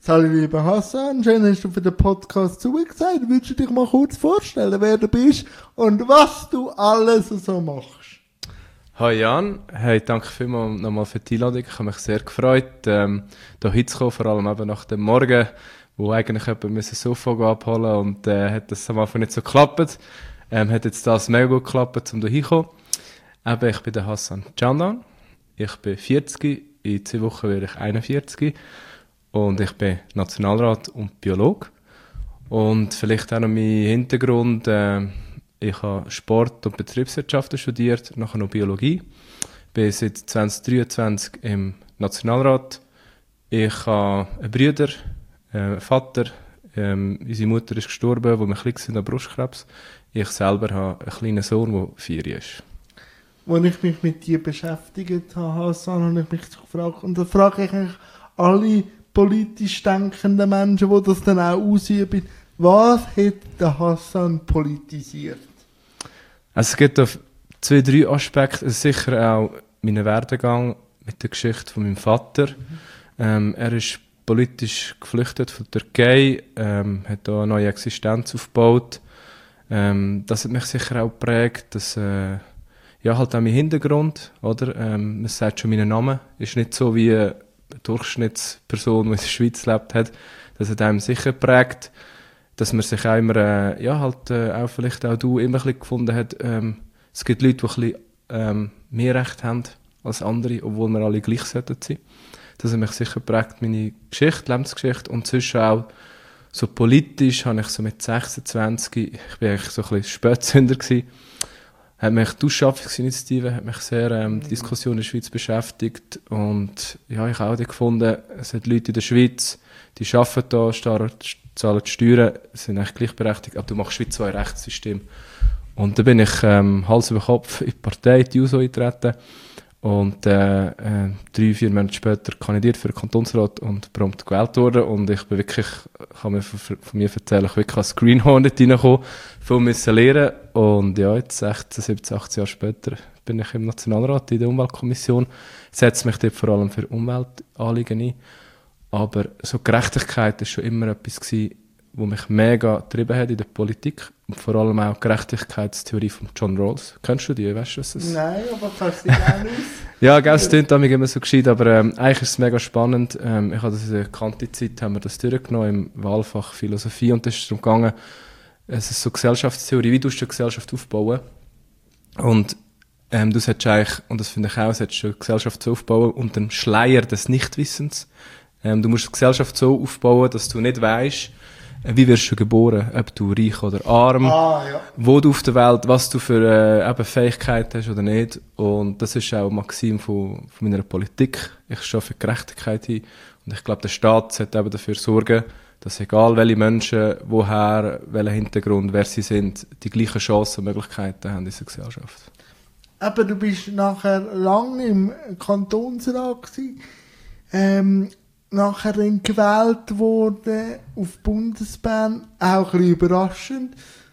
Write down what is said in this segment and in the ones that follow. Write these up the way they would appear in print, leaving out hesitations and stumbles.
Hallo lieber Hassan, schön hast du für den Podcast zugesagt. Würdest du dich mal kurz vorstellen, wer du bist und was du alles so machst? Hi Jan, hey, danke vielmals nochmal für die Einladung. Ich habe mich sehr gefreut, hier hinzukommen, vor allem eben nach dem Morgen, wo eigentlich jemand das Sofa abholen und hat das am Anfang nicht so geklappt. Hat jetzt das mega gut geklappt, um hier hinzukommen. Eben, ich bin der Hassan Candan, ich bin 40, in 2 Wochen werde ich 41 und ich bin Nationalrat und Biologe. Und vielleicht auch noch mein Hintergrund, ich habe Sport- und Betriebswirtschaft studiert, nachher noch Biologie. Bin seit 2023 im Nationalrat. Ich habe einen Bruder, einen Vater. Unsere Mutter ist gestorben, als wir klein waren, an Brustkrebs. Ich selber habe einen kleinen Sohn, der 4 ist. Als ich mich mit dir beschäftigt habe, Hassan, habe ich mich gefragt, und da frage ich eigentlich alle politisch denkenden Menschen, die das dann auch ausüben, was hat der Hassan politisiert? Also es gibt auf 2, 3 Aspekte. Also sicher auch meinen Werdegang mit der Geschichte von meinem Vater. Er ist politisch geflüchtet von der Türkei, hat hier eine neue Existenz aufgebaut. Das hat mich sicher auch geprägt, dass ja, halt auch mein Hintergrund, oder? Man sagt schon, mein Name ist nicht so wie eine Durchschnittsperson, die in der Schweiz lebt hat. Das hat einem sicher geprägt, dass man sich auch immer, ja, halt, auch vielleicht auch du immer ein bisschen gefunden hat, es gibt Leute, die ein bisschen mehr Recht haben als andere, obwohl wir alle gleich sollten sein. Das hat mich sicher geprägt, meine Geschichte, Lebensgeschichte, und sonst auch so politisch habe ich so mit 26, ich bin eigentlich so ein bisschen Spätzünder gewesen, hat mich die Ausschaffungsinitiative, hat mich sehr die Diskussion in der Schweiz beschäftigt, und ja, ich habe auch gefunden, es sind Leute in der Schweiz, die arbeiten da, zahlen die Steuern, sind eigentlich gleichberechtigt, aber du machst wie 2 Rechtssysteme. Und da bin ich Hals über Kopf in die Partei, die JUSO, eingetreten, und 3, 4 Monate später kandidiert für den Kantonsrat und prompt gewählt worden. Und ich bin wirklich, kann mir von mir erzählen, ich wirklich als Greenhorn nicht reingekommen, viel müssen lernen. Und ja, jetzt 16, 17, 18 Jahre später bin ich im Nationalrat in der Umweltkommission, setze mich dort vor allem für Umweltanliegen ein. Aber so Gerechtigkeit war schon immer etwas gewesen, was mich mega getrieben hat in der Politik. Und vor allem auch die Gerechtigkeitstheorie von John Rawls. Kennst du die? Weißt du, was das ist? Nein, aber kannst du dich auch nicht. Ja, gell, es klingt immer so gescheit, aber eigentlich ist es mega spannend. Ich habe das in der Kante-Zeit haben wir das durchgenommen im Wahlfach Philosophie, und es ist darum gegangen, es ist so Gesellschaftstheorie, wie du eine Gesellschaft aufbauen. Und du solltest eigentlich, und das finde ich auch, solltest eine Gesellschaft so aufbauen unter dem Schleier des Nichtwissens. Du musst die Gesellschaft so aufbauen, dass du nicht weisst, wie wirst du geboren, ob du reich oder arm, Ja. wo du auf der Welt, was du für eben Fähigkeiten hast oder nicht. Und das ist auch Maxim von meiner Politik. Ich stehe für Gerechtigkeit hin, und ich glaube, der Staat sollte eben dafür sorgen, dass egal welche Menschen, woher, welchen Hintergrund, wer sie sind, die gleichen Chancen und Möglichkeiten haben in dieser Gesellschaft. Aber du bist nachher lange im Kantonsrat gewesen. Nachher dann gewählt worden auf Bundesbahn, auch ein bisschen überraschend.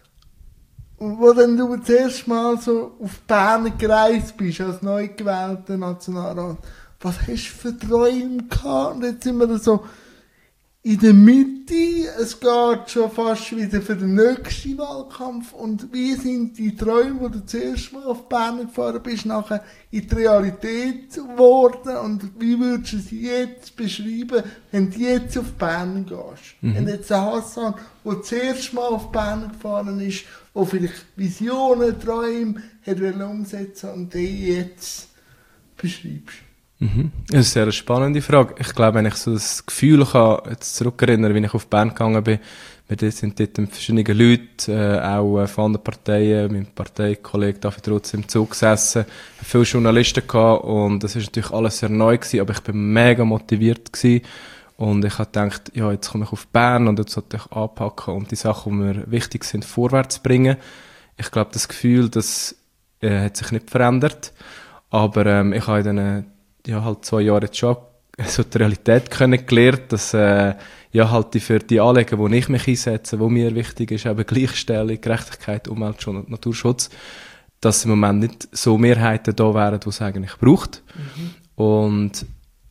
Und wo dann du das erste Mal so auf Bern gereist bist, als neu gewählter Nationalrat, was hast du für Träume gehabt? Und jetzt sind wir so in der Mitte, es geht schon fast wieder für den nächsten Wahlkampf. Und wie sind die Träume, wo du zuerst mal auf Bern gefahren bist, nachher in die Realität geworden? Und wie würdest du sie jetzt beschreiben, wenn du jetzt auf Bern gehst? Wenn jetzt der Hassan, der zuerst mal auf Bern gefahren ist, der vielleicht Visionen, Träume hat umsetzen und die jetzt beschreibst. Das ist eine sehr spannende Frage. Ich glaube, wenn ich so das Gefühl kann, jetzt zurückerinnere, wie ich auf Bern gegangen bin, wir sind dort verschiedene Leute, auch von anderen Parteien, mein Parteikollege David Rutz im Zug gesessen, viele Journalisten gehabt, und das ist natürlich alles sehr neu gewesen, aber ich bin mega motiviert gewesen, und ich habe gedacht, ja, jetzt komme ich auf Bern und jetzt sollte ich anpacken und die Sachen, die mir wichtig sind, vorwärts bringen. Ich glaube, das Gefühl, das hat sich nicht verändert, aber ich habe in diesen halt 2 Jahre jetzt schon so die Realität kennengelernt, dass ja halt für die Anliegen, wo ich mich einsetze, wo mir wichtig ist, eben Gleichstellung, Gerechtigkeit, Umweltschutz und Naturschutz, dass im Moment nicht so Mehrheiten da wären, die es eigentlich braucht. Und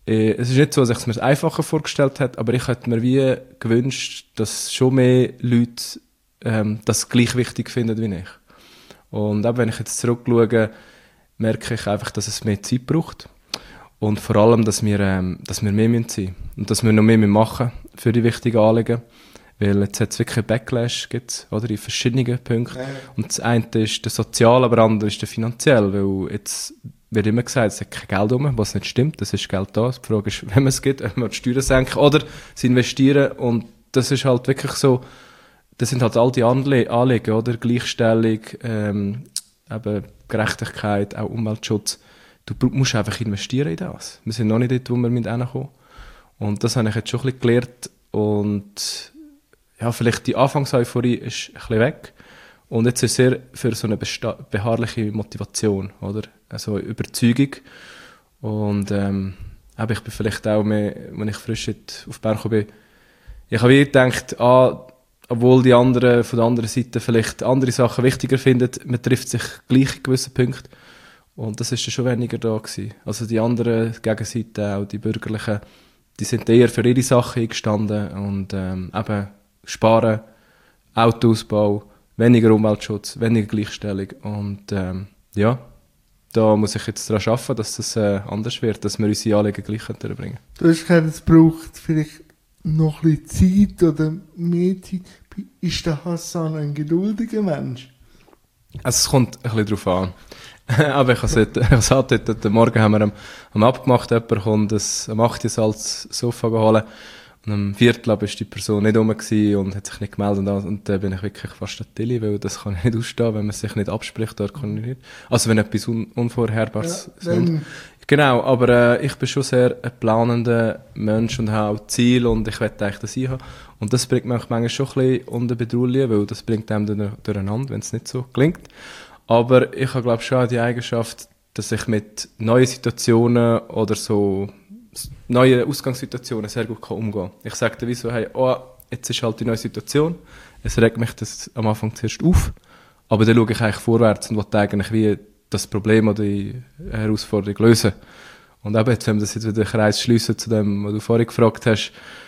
es ist nicht so, dass ich es mir einfacher vorgestellt habe, aber ich hätte mir wie gewünscht, dass schon mehr Leute das gleich wichtig finden wie ich. Und auch wenn ich jetzt zurückschaue, merke ich einfach, dass es mehr Zeit braucht. Und vor allem, dass wir mehr sein müssen. Und dass wir noch mehr machen für die wichtigen Anliegen. Weil jetzt hat es wirklich einen Backlash, gibt's, oder, in verschiedenen Punkten. Ja. Und das eine ist der soziale, aber das andere ist der finanziell. Weil jetzt wird immer gesagt, es hat kein Geld rum, was nicht stimmt. Das ist Geld da. Die Frage ist, wenn man es gibt, ob man die Steuern senken oder sie investieren. Und das ist halt wirklich so, das sind halt all die Anliegen, oder? Gleichstellung, eben Gerechtigkeit, auch Umweltschutz. Du musst einfach investieren in das. Wir sind noch nicht dort, wo wir hinkommen. Und das habe ich jetzt schon ein bisschen gelernt. Und ja, vielleicht die Anfangseuphorie ist ein bisschen weg. Und jetzt ist es sehr für so eine beharrliche Motivation, oder? Also Überzeugung. Und ich bin vielleicht auch mehr, wenn ich frisch auf Bern bin, ich habe wie gedacht, obwohl die anderen von der anderen Seite vielleicht andere Sachen wichtiger finden, man trifft sich gleich in gewissen Punkten. Und das ist dann schon weniger da gewesen. Also die anderen Gegenseite, auch die Bürgerlichen, die sind eher für ihre Sachen eingestanden und eben sparen, Autoausbau, weniger Umweltschutz, weniger Gleichstellung. Und ja, da muss ich jetzt daran arbeiten, dass das anders wird, dass wir unsere Anliegen gleich durchbringen können. Du hast gesagt, es braucht vielleicht noch ein bisschen Zeit oder mehr Zeit. Ist der Hassan ein geduldiger Mensch? Also es kommt ein bisschen darauf an. Aber ich habe heute Morgen haben wir am abgemacht, jemand kommt am 8. Uhr als Sofa geholt. Und am 4. war die Person nicht rum und hat sich nicht gemeldet. Und dann bin ich wirklich fast ein Tilly, weil das kann ich nicht ausstehen, wenn man sich nicht abspricht, dort kann ich nicht. Also wenn etwas Unvorherbares ist. Genau, aber ich bin schon sehr ein planender Mensch und habe auch Ziele und ich möchte eigentlich das haben. Und das bringt mich manchmal schon ein bisschen unter Bedrohung, weil das bringt einem durcheinander, wenn es nicht so gelingt. Aber ich habe, glaube ich, schon auch die Eigenschaft, dass ich mit neuen Situationen oder so neuen Ausgangssituationen sehr gut umgehen kann. Ich sage dann wie so, hey, jetzt ist halt die neue Situation, es regt mich das am Anfang zuerst auf, aber dann schaue ich eigentlich vorwärts und will eigentlich wie das Problem oder die Herausforderung lösen. Und eben, jetzt, wenn wir das jetzt wieder den Kreis schliessen zu dem, was du vorhin gefragt hast,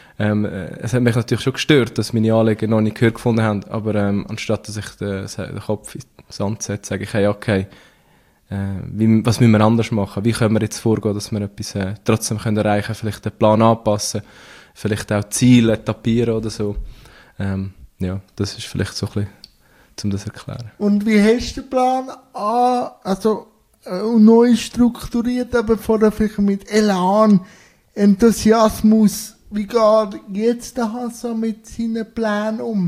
es hat mich natürlich schon gestört, dass meine Anliegen noch nicht Gehör gefunden haben, aber anstatt dass ich den Kopf in den Sand setze, sage ich, hey, okay, was müssen wir anders machen? Wie können wir jetzt vorgehen, dass wir etwas trotzdem können erreichen können? Vielleicht den Plan anpassen, vielleicht auch Ziele etablieren oder so. Ja, das ist vielleicht so ein bisschen, um das zu erklären. Und wie hast du den Plan neu strukturiert, aber vorher vielleicht mit Elan, Enthusiasmus? Wie geht jetzt der Hassan mit seinen Plänen um?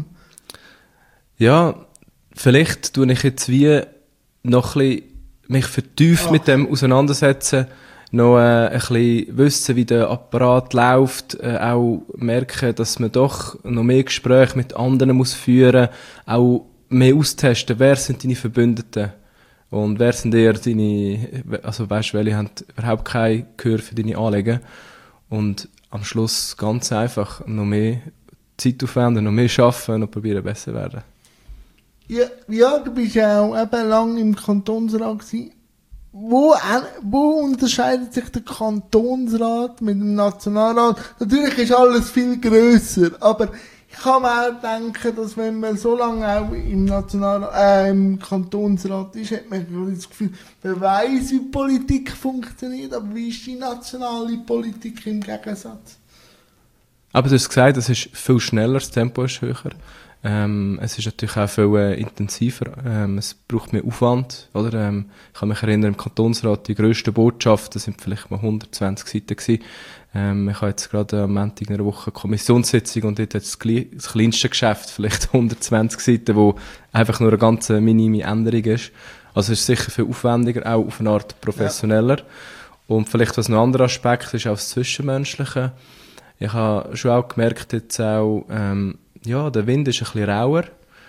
Ja, vielleicht tue ich jetzt wie noch ein bisschen mich vertieft mit dem auseinandersetzen, noch ein bisschen wissen, wie der Apparat läuft, auch merken, dass man doch noch mehr Gespräche mit anderen muss führen, auch mehr austesten, wer sind deine Verbündeten und wer sind eher deine, also weißt du, welche haben überhaupt kein Gehör für deine Anliegen und am Schluss ganz einfach noch mehr Zeit aufwenden, noch mehr arbeiten und probieren besser zu werden. Ja, du bist ja auch eben lange im Kantonsrat gewesen. Wo unterscheidet sich der Kantonsrat mit dem Nationalrat? Natürlich ist alles viel grösser, aber ich kann mir auch denken, dass wenn man so lange auch im Kantonsrat ist, hat man das Gefühl, man weiss, wie Politik funktioniert, aber wie ist die nationale Politik im Gegensatz? Aber du hast gesagt, es ist viel schneller, das Tempo ist höher. Es ist natürlich auch viel intensiver. Es braucht mehr Aufwand. Oder? Ich kann mich erinnern, im Kantonsrat die grössten Botschaften sind vielleicht mal 120 Seiten gewesen. Ich habe jetzt gerade am Montag in einer Woche eine Kommissionssitzung und dort hat das kleinste Geschäft vielleicht 120 Seiten, wo einfach nur eine ganz minime Änderung ist. Also es ist sicher viel aufwendiger, auch auf eine Art professioneller. Ja. Und vielleicht was noch ein anderer Aspekt ist, auch das Zwischenmenschliche. Ich habe schon auch gemerkt, jetzt auch, der Wind ist ein bisschen rauer.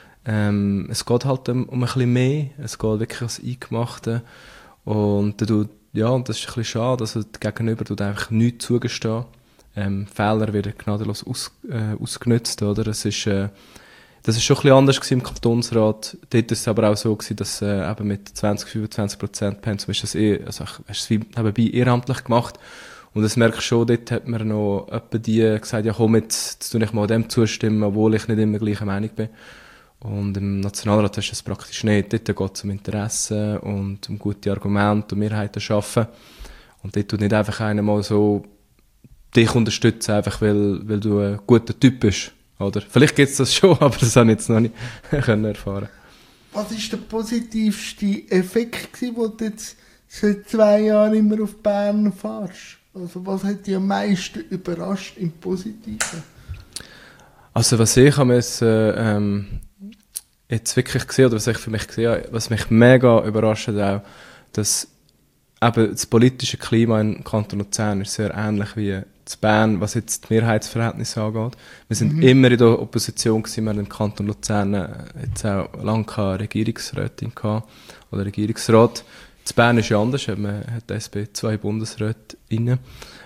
Es geht halt um ein bisschen mehr. Es geht wirklich als Eingemachte. Und das ist ein bisschen schade. Also der Gegenüber tut einfach nichts zugestehen. Fehler werden gnadenlos ausgenutzt. Oder? Das ist schon ein bisschen anders gewesen im Kantonsrat. Dort war es aber auch so gewesen, dass eben mit 20-25% Pensum ist das nebenbei ehrenamtlich gemacht. Und das merke ich schon, dort hat mir noch jemand die gesagt, ja komm, jetzt tu ich mal dem zustimmen, obwohl ich nicht immer gleicher Meinung bin. Und im Nationalrat hast du das praktisch nicht. Dort geht es um Interessen und um gute Argumente und Mehrheiten schaffen. Und dort tut nicht einfach einer mal so dich unterstützen, einfach weil du ein guter Typ bist. Oder? Vielleicht gibt es das schon, aber das habe ich jetzt noch nicht können erfahren. Was war der positivste Effekt, den du jetzt seit 2 Jahren immer auf Bern fährst? Also was hat dich am meisten überrascht im Positiven? Also was ich habe jetzt wirklich gesehen, oder was ich für mich gesehen habe, was mich mega überrascht hat auch, dass eben das politische Klima im Kanton Luzern ist sehr ähnlich wie in Bern, was jetzt die Mehrheitsverhältnisse angeht. Wir sind immer in der Opposition gewesen, wir haben im Kanton Luzern jetzt auch lange keine Regierungsrätin gehabt, oder Regierungsrat. In Bern ist ja anders, man hat die SP 2 Bundesräte inne.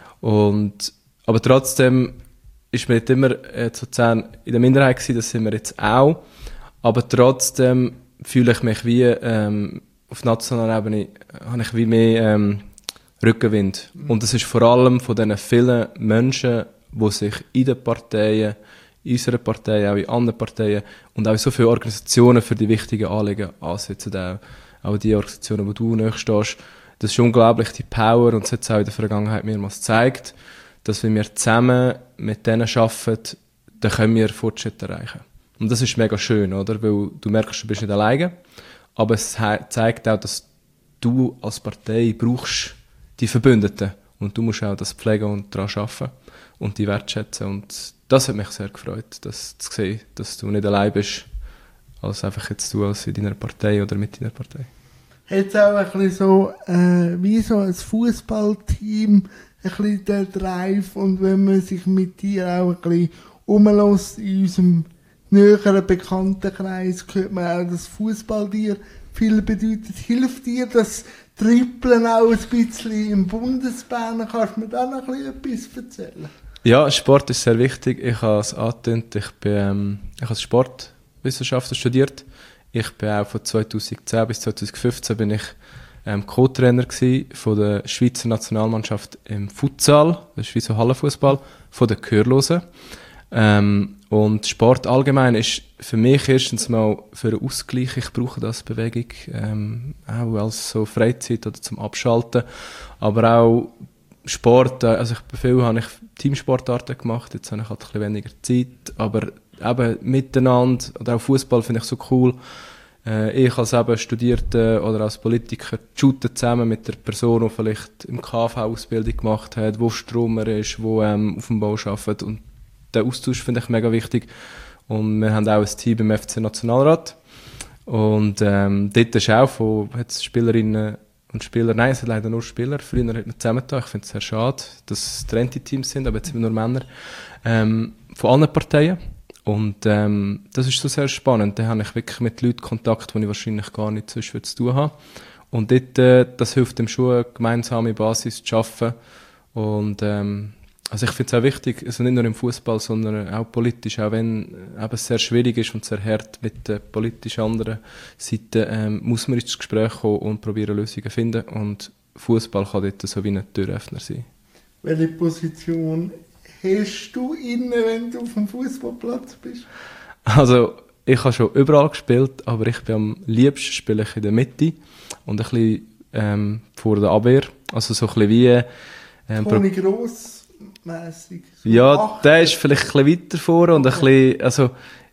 Aber trotzdem ist man nicht immer in Luzern in der Minderheit gewesen, das sind wir jetzt auch. Aber trotzdem fühle ich mich wie, auf nationaler Ebene habe ich wie mehr Rückenwind. Und das ist vor allem von diesen vielen Menschen, die sich in den Parteien, in unserer Partei, auch in anderen Parteien und auch in so viele Organisationen für die wichtigen Anliegen ansetzen. Auch die Organisationen, wo du nahe stehst. Das ist unglaublich, die Power, und es hat es auch in der Vergangenheit mehrmals gezeigt, dass wenn wir zusammen mit denen arbeiten, dann können wir Fortschritte erreichen. Und das ist mega schön, oder? Weil du merkst, du bist nicht alleine, aber es zeigt auch, dass du als Partei brauchst die Verbündeten. Und du musst auch das pflegen und daran arbeiten und die wertschätzen. Und das hat mich sehr gefreut, das zu sehen, dass du nicht allein bist, als einfach jetzt du als in deiner Partei oder mit deiner Partei. Hat es auch ein bisschen so, wie so ein Fußballteam, ein bisschen der Drive, und wenn man sich mit dir auch ein bisschen umlässt in unserem näheren Bekanntenkreis, hört man auch, dass Fußball dir viel bedeutet. Hilft dir das Trippeln auch ein bisschen im Bundesbahn? Kannst du mir da noch ein bisschen etwas erzählen? Ja, Sport ist sehr wichtig. Ich habe es angetönt, ich habe Sportwissenschaften studiert. Ich bin auch von 2010 bis 2015 bin ich Co-Trainer von der Schweizer Nationalmannschaft im Futsal, das ist wie so Hallenfußball, von den Gehörlosen. Und Sport allgemein ist für mich erstens mal für einen Ausgleich. Ich brauche das Bewegung, auch als so Freizeit oder zum Abschalten. Aber auch Sport, also viel habe ich Teamsportarten gemacht, jetzt habe ich halt ein bisschen weniger Zeit. Aber eben miteinander, oder auch Fußball finde ich so cool. Ich als eben Studierter oder als Politiker shooten zusammen mit der Person, die vielleicht im KV-Ausbildung gemacht hat, wo Stromer ist, wo auf dem Bau arbeitet. Und der Austausch finde ich mega wichtig. Und wir haben auch ein Team im FC Nationalrat. Und dort ist auch hat's Spielerinnen und Spieler, nein, es hat leider nur Spieler. Früher hat man zusammengetan. Ich finde es sehr schade, dass es getrennte Teams sind, aber jetzt sind wir nur Männer. Von allen Parteien. Und das ist so sehr spannend. Da habe ich wirklich mit Leuten Kontakt, die ich wahrscheinlich gar nicht sonst zu tun habe. Und dort, das hilft dem schon, eine gemeinsame Basis zu schaffen. Und also ich finde es auch wichtig, also nicht nur im Fußball, sondern auch politisch, auch wenn es sehr schwierig ist und sehr hart mit der politisch anderen Seite, muss man ins Gespräch kommen und probieren, Lösungen zu finden. Und Fußball kann dort so wie ein Türöffner sein. Welche Position hast du inne, wenn du auf dem Fußballplatz bist? Also ich habe schon überall gespielt, aber ich bin am liebsten spiele ich in der Mitte und ein bisschen vor der Abwehr. Also so ein bisschen wie Toni Gross mäßig. So ja, der ist vielleicht ein bisschen weiter vor und ein bisschen, also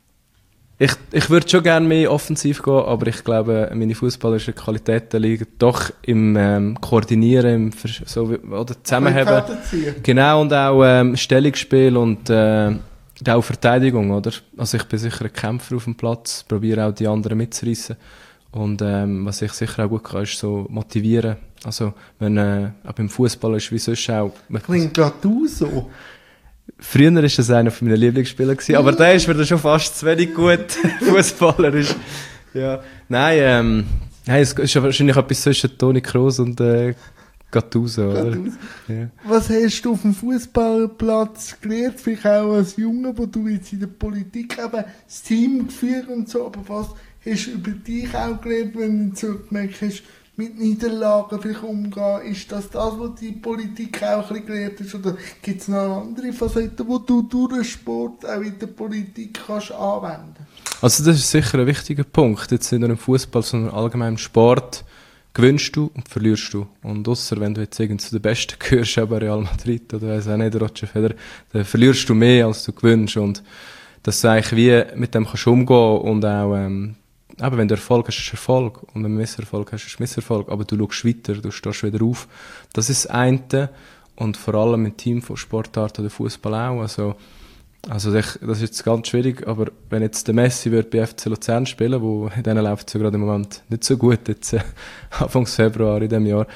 ich würde schon gerne mehr offensiv gehen, aber ich glaube, meine fußballerischen Qualitäten liegen doch im Koordinieren, oder Zusammenheben. Genau, und auch Stellungsspiel und auch Verteidigung, oder? Also ich bin sicher ein Kämpfer auf dem Platz, probiere auch die anderen mitzureissen. Und was ich sicher auch gut kann, ist so motivieren. Also wenn auch beim Fußball ist wie sonst auch... Klingt gerade du so. Früher war das einer meiner Lieblingsspieler gewesen, aber der ist mir schon fast zu wenig gut fußballerisch. Ja. Nein, es ist wahrscheinlich etwas zwischen Toni Kroos und Gattuso. Ja. Was hast du auf dem Fußballplatz gelernt? Vielleicht auch als Junge, wo du jetzt in der Politik eben das Team geführt und so, aber was hast du über dich auch gelernt, wenn du so gemerkt hast, mit Niederlagen vielleicht umgehen? Ist das, was die Politik auch ein bisschen gelernt ist? Oder gibt es noch andere Facetten, die du durch den Sport auch in der Politik kannst anwenden? Also das ist sicher ein wichtiger Punkt. Jetzt nicht nur im Fußball, sondern allgemein im Sport. Gewinnst du und verlierst du. Und ausser wenn du jetzt irgendwie zu den Besten gehörst, aber Real Madrid oder weiss auch nicht, Roger Federer, dann verlierst du mehr, als du gewinnst. Und dass du eigentlich wie mit dem kannst umgehen und auch, eben, wenn du Erfolg hast, ist Erfolg. Und wenn du Misserfolg hast, ist Misserfolg. Aber du schaust weiter, du stehst wieder auf. Das ist das eine. Und vor allem im Team von Sportarten oder Fußball auch. Also das ist jetzt ganz schwierig, aber wenn jetzt der Messi wird bei FC Luzern spielen, wo denen läuft es ja gerade im Moment nicht so gut, jetzt Anfang Februar in diesem Jahr,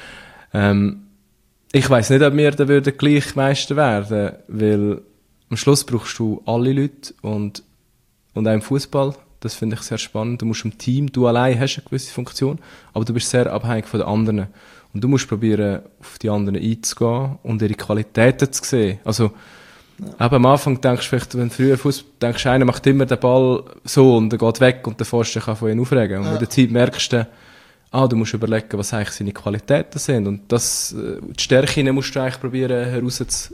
ich weiss nicht, ob wir dann würden gleich Meister werden, weil am Schluss brauchst du alle Leute und auch im Fußball, das finde ich sehr spannend, du musst im Team, du allein hast eine gewisse Funktion, aber du bist sehr abhängig von den anderen und du musst probieren, auf die anderen einzugehen und ihre Qualitäten zu sehen. Also aber am Anfang denkst du vielleicht, wenn du früher Fußball denkst, einer macht immer den Ball so und er geht weg und der Vorste kann von ihm aufregen. Und mit der Zeit merkst du, du musst überlegen, was eigentlich seine Qualitäten sind. Und die Stärken musst du eigentlich probieren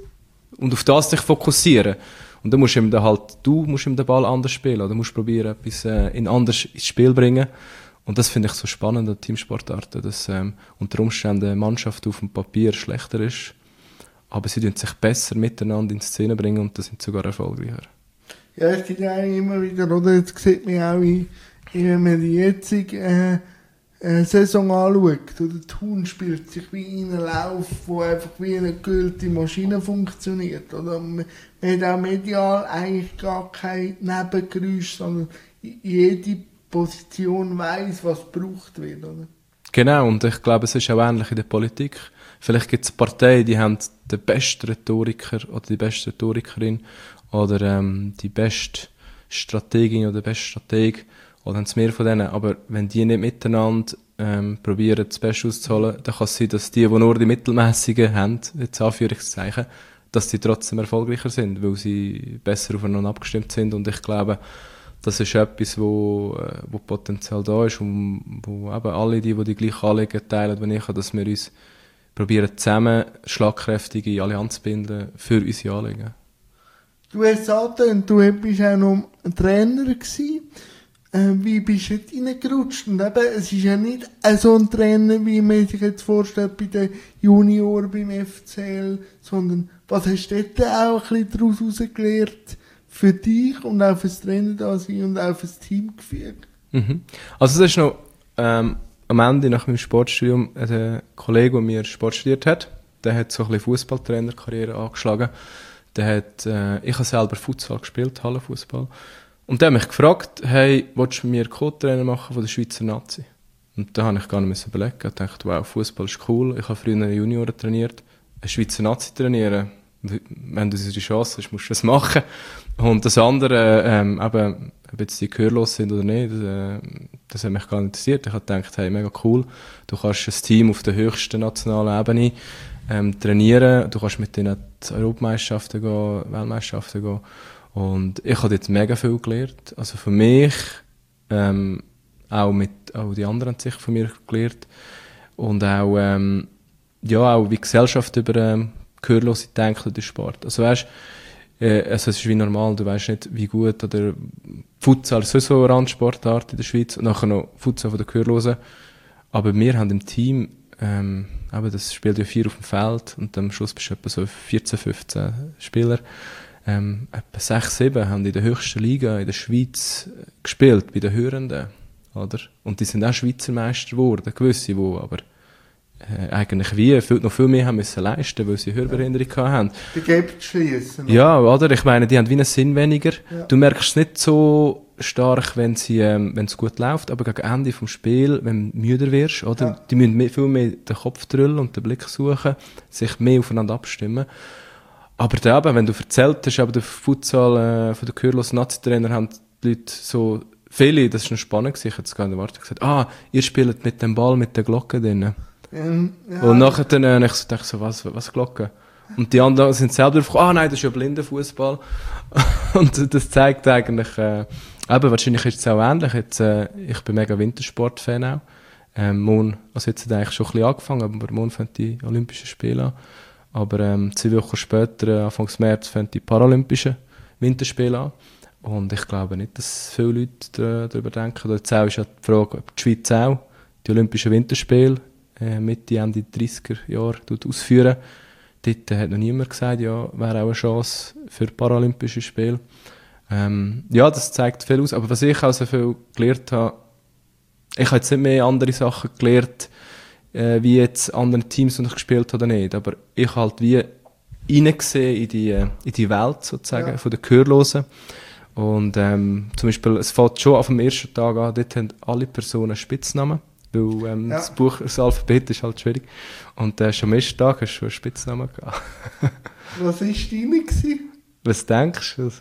und auf das dich fokussieren. Und dann musst du musst ihm den Ball anders spielen. Oder musst probieren, etwas anders ins Spiel bringen. Und das finde ich so spannend an Teamsportarten, dass unter Umständen eine Mannschaft auf dem Papier schlechter ist. Aber sie tun sich besser miteinander in Szene bringen und das sind sogar erfolgreicher. Ja, es gibt ja immer wieder, oder? Jetzt sieht man auch, wenn man die jetzige Saison anschaut, oder Thun spielt sich wie in einen Lauf, wo einfach wie eine geölte Maschine funktioniert. Oder? Man hat auch medial eigentlich gar kein Nebengeräusch, sondern jede Position weiss, was gebraucht wird. Oder? Genau, und ich glaube, es ist auch ähnlich in der Politik. Vielleicht gibt es Parteien, die haben den besten Rhetoriker oder die beste Rhetorikerin oder die beste Strategin oder den besten Strateg oder haben es mehr von denen. Aber wenn die nicht miteinander probieren, das Beste auszuholen, dann kann es sein, dass die nur die Mittelmäßigen haben, jetzt Anführungszeichen, dass die trotzdem erfolgreicher sind, weil sie besser aufeinander abgestimmt sind. Und ich glaube, das ist etwas, wo Potenzial da ist und wo eben alle die gleichen Anliegen teilen, wie ich, dass wir uns probieren zusammen schlagkräftige Allianz zu bilden für unsere Anliegen. Du hast gesagt, du bist auch noch ein Trainer gewesen. Wie bist du jetzt reingerutscht? Und eben, es ist ja nicht so ein Trainer, wie man sich jetzt vorstellt bei den Junioren beim FCL, sondern was hast du dort auch ein bisschen daraus herausgelernt für dich und auch fürs Trainer da sein und auch fürs Teamgefüge? Mhm. Also das ist noch am Ende nach meinem Sportstudium ein Kollege, der mir Sport studiert hat, der hat so ein bisschen Fußballtrainerkarriere angeschlagen. Ich habe selber Futsal gespielt, Hallenfußball. Und der hat mich gefragt, hey, willst du mir Co-Trainer machen von der Schweizer Nazi? Und da habe ich gar nicht überlegen. Ich dachte, wow, Fußball ist cool. Ich habe früher Junioren trainiert. Eine Schweizer Nazi trainieren, wenn du die Chance hast, musst du das machen. Und das andere, eben, ob jetzt die gehörlos sind oder nicht, das hat mich gar nicht interessiert. Ich habe gedacht, hey, mega cool. Du kannst ein Team auf der höchsten nationalen Ebene trainieren. Du kannst mit denen die Europameisterschaften gehen, Weltmeisterschaften gehen. Und ich habe dort mega viel gelernt. Also für mich, auch die anderen haben sich von mir gelernt. Und auch, auch wie die Gesellschaft über Gehörlose denkt oder Sport. Also weißt, es ist wie normal, du weißt nicht, wie gut oder Futsal ist so eine Randsportart in der Schweiz und nachher noch Futsal von den Gehörlosen. Aber wir haben im Team, das spielt ja 4 auf dem Feld und am Schluss bist du etwa so 14, 15 Spieler. Etwa 6, 7 haben in der höchsten Liga in der Schweiz gespielt, bei den Hörenden, oder? Und die sind auch Schweizer Meister geworden, gewisse, die aber eigentlich noch viel mehr haben müssen leisten, weil sie Hörbehinderung hatten. Die Gap schließen. Ja, oder? Ich meine, die haben wie einen Sinn weniger. Ja. Du merkst es nicht so stark, wenn es gut läuft, aber gegen Ende vom Spiel, wenn du müder wirst, oder? Ja. Die müssen viel mehr den Kopf drüllen und den Blick suchen, sich mehr aufeinander abstimmen. Aber da eben, wenn du erzählt hast, aber der Futsal von den gehörlosen Nazi-Trainer haben die Leute so, viele, das ist noch spannend gewesen, ich hätte es gar nicht erwartet, gesagt, ihr spielt mit dem Ball, mit der Glocke drin. Ja. Und nachher dann dachte ich so, was Glocke? Und die anderen sind selber gekommen, nein, das ist ja Blindenfußball. Und das zeigt eigentlich, wahrscheinlich ist es auch ähnlich. Jetzt, ich bin mega Wintersport-Fan auch. Also jetzt hat eigentlich schon ein bisschen angefangen, aber morgen fängt die Olympischen Spiele an. Aber 2 Wochen später, Anfang März, fängt die Paralympischen Winterspiele an. Und ich glaube nicht, dass viele Leute darüber denken. Jetzt auch ist ja die Frage, ob die Schweiz auch die Olympischen Winterspiele Mitte, Ende 30er Jahre ausführen. Dort hat noch niemand gesagt, ja, wäre auch eine Chance für Paralympische Spiele. Ja, das zeigt viel aus. Aber was ich auch so viel gelernt habe, ich habe jetzt nicht mehr andere Sachen gelernt, wie jetzt andere Teams, die ich gespielt habe oder nicht. Aber ich habe halt wie reingesehen in die Welt sozusagen, von den Gehörlosen. Und zum Beispiel, es fängt schon auf dem ersten Tag an, dort haben alle Personen Spitznamen. Weil das Alphabet ist halt schwierig. Und schon am ersten Tag hast du schon einen Spitznamen gehabt. Was war deine? Was denkst du?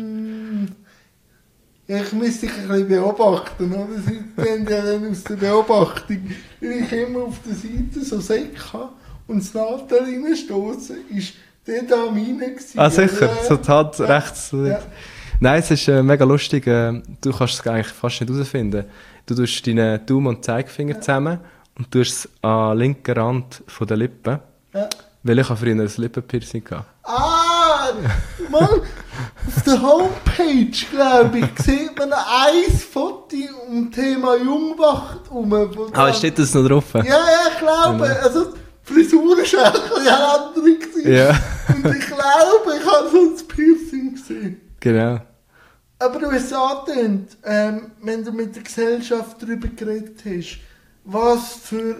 Ja, ich müsste dich ein bisschen beobachten, oder? Sie haben ja dann aus der Beobachtung, wenn ich immer auf der Seite so Säcke habe und das Nadel reinstosse, ist der da meine gewesen. Ah, sicher? So die Hand rechts. Ja. Nein, es ist mega lustig. Du kannst es eigentlich fast nicht herausfinden. Du tust deinen Daumen und Zeigefinger zusammen und tust es an den linken Rand der Lippen. Ja. Weil ich früher ein Lippenpiercing hatte. Ah! Mann, auf der Homepage, glaube ich, sieht man ein Foto um das Thema Jungwacht herum. Ah, steht das noch drauf? Ja, ich glaube. Ja. Also, die Frisur war auch ein bisschen andere. Ja. Und ich glaube, ich habe so ein Piercing gesehen. Genau. Aber du hast es angetönt, wenn du mit der Gesellschaft darüber geredet hast, was für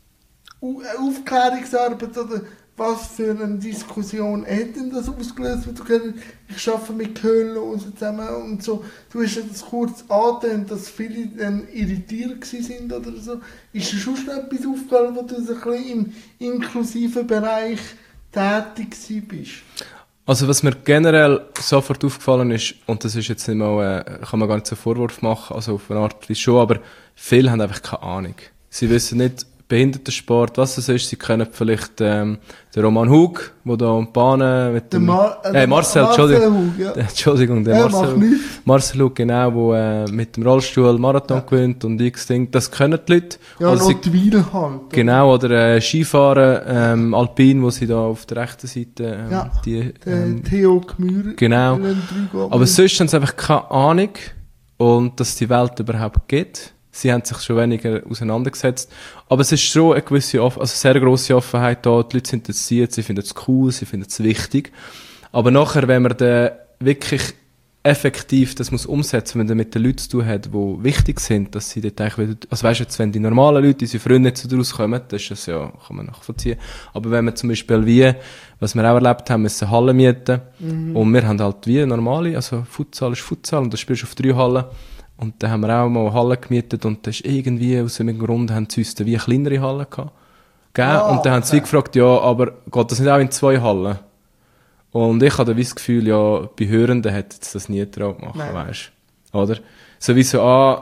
Aufklärungsarbeit oder was für eine Diskussion hat denn das ausgelöst? Ich arbeite mit Gehörlosen zusammen und so. Du hast ja das kurz angetönt, dass viele dann irritiert sind oder so. Ist dir schon etwas aufgefallen, wo du so ein bisschen im inklusiven Bereich tätig bist? Also was mir generell sofort aufgefallen ist, und das ist jetzt nicht mal, kann man gar nicht so einen Vorwurf machen, also auf eine Art wie schon, aber viele haben einfach keine Ahnung. Sie wissen nicht, Behindertensport, was es ist. Sie kennen vielleicht den Roman Hug, der da um die Bahnen mit dem... Marcel, Entschuldigung. Hug, ja. Entschuldigung, der Marcel Hug, genau, der mit dem Rollstuhl Marathon gewinnt und x-Ding. Das können die Leute. Ja, also noch die Weile halt. Genau, oder Skifahren, Alpin, wo sie da auf der rechten Seite... Theo Gmür. Genau. Aber sonst haben sie einfach keine Ahnung, und dass es die Welt überhaupt gibt. Sie haben sich schon weniger auseinandergesetzt. Aber es ist schon eine gewisse, sehr grosse Offenheit da. Die Leute sind interessiert, sie finden es cool, sie finden es wichtig. Aber nachher, wenn man dann wirklich effektiv das muss umsetzen, wenn man mit den Leuten zu tun hat, die wichtig sind, dass sie dort eigentlich wieder, also weißt du, jetzt, wenn die normalen Leute, unsere Freunde nicht so daraus kommen, das ist das ja, kann man nachvollziehen. Aber wenn man zum Beispiel was wir auch erlebt haben, müssen Hallen mieten. Und wir haben halt wie normale, also Futsal ist Futsal und da spielst du auf 3 Hallen. Und dann haben wir auch mal eine Halle gemietet und das ist irgendwie, aus einem Grund haben sie uns dann wie eine kleinere Halle gehabt. Und dann haben sie gefragt, ja, aber geht das nicht auch in 2 Hallen? Und ich hatte das Gefühl, ja, bei Hörenden hätte es das nie drauf gemacht, weißt du? Oder? Sowieso,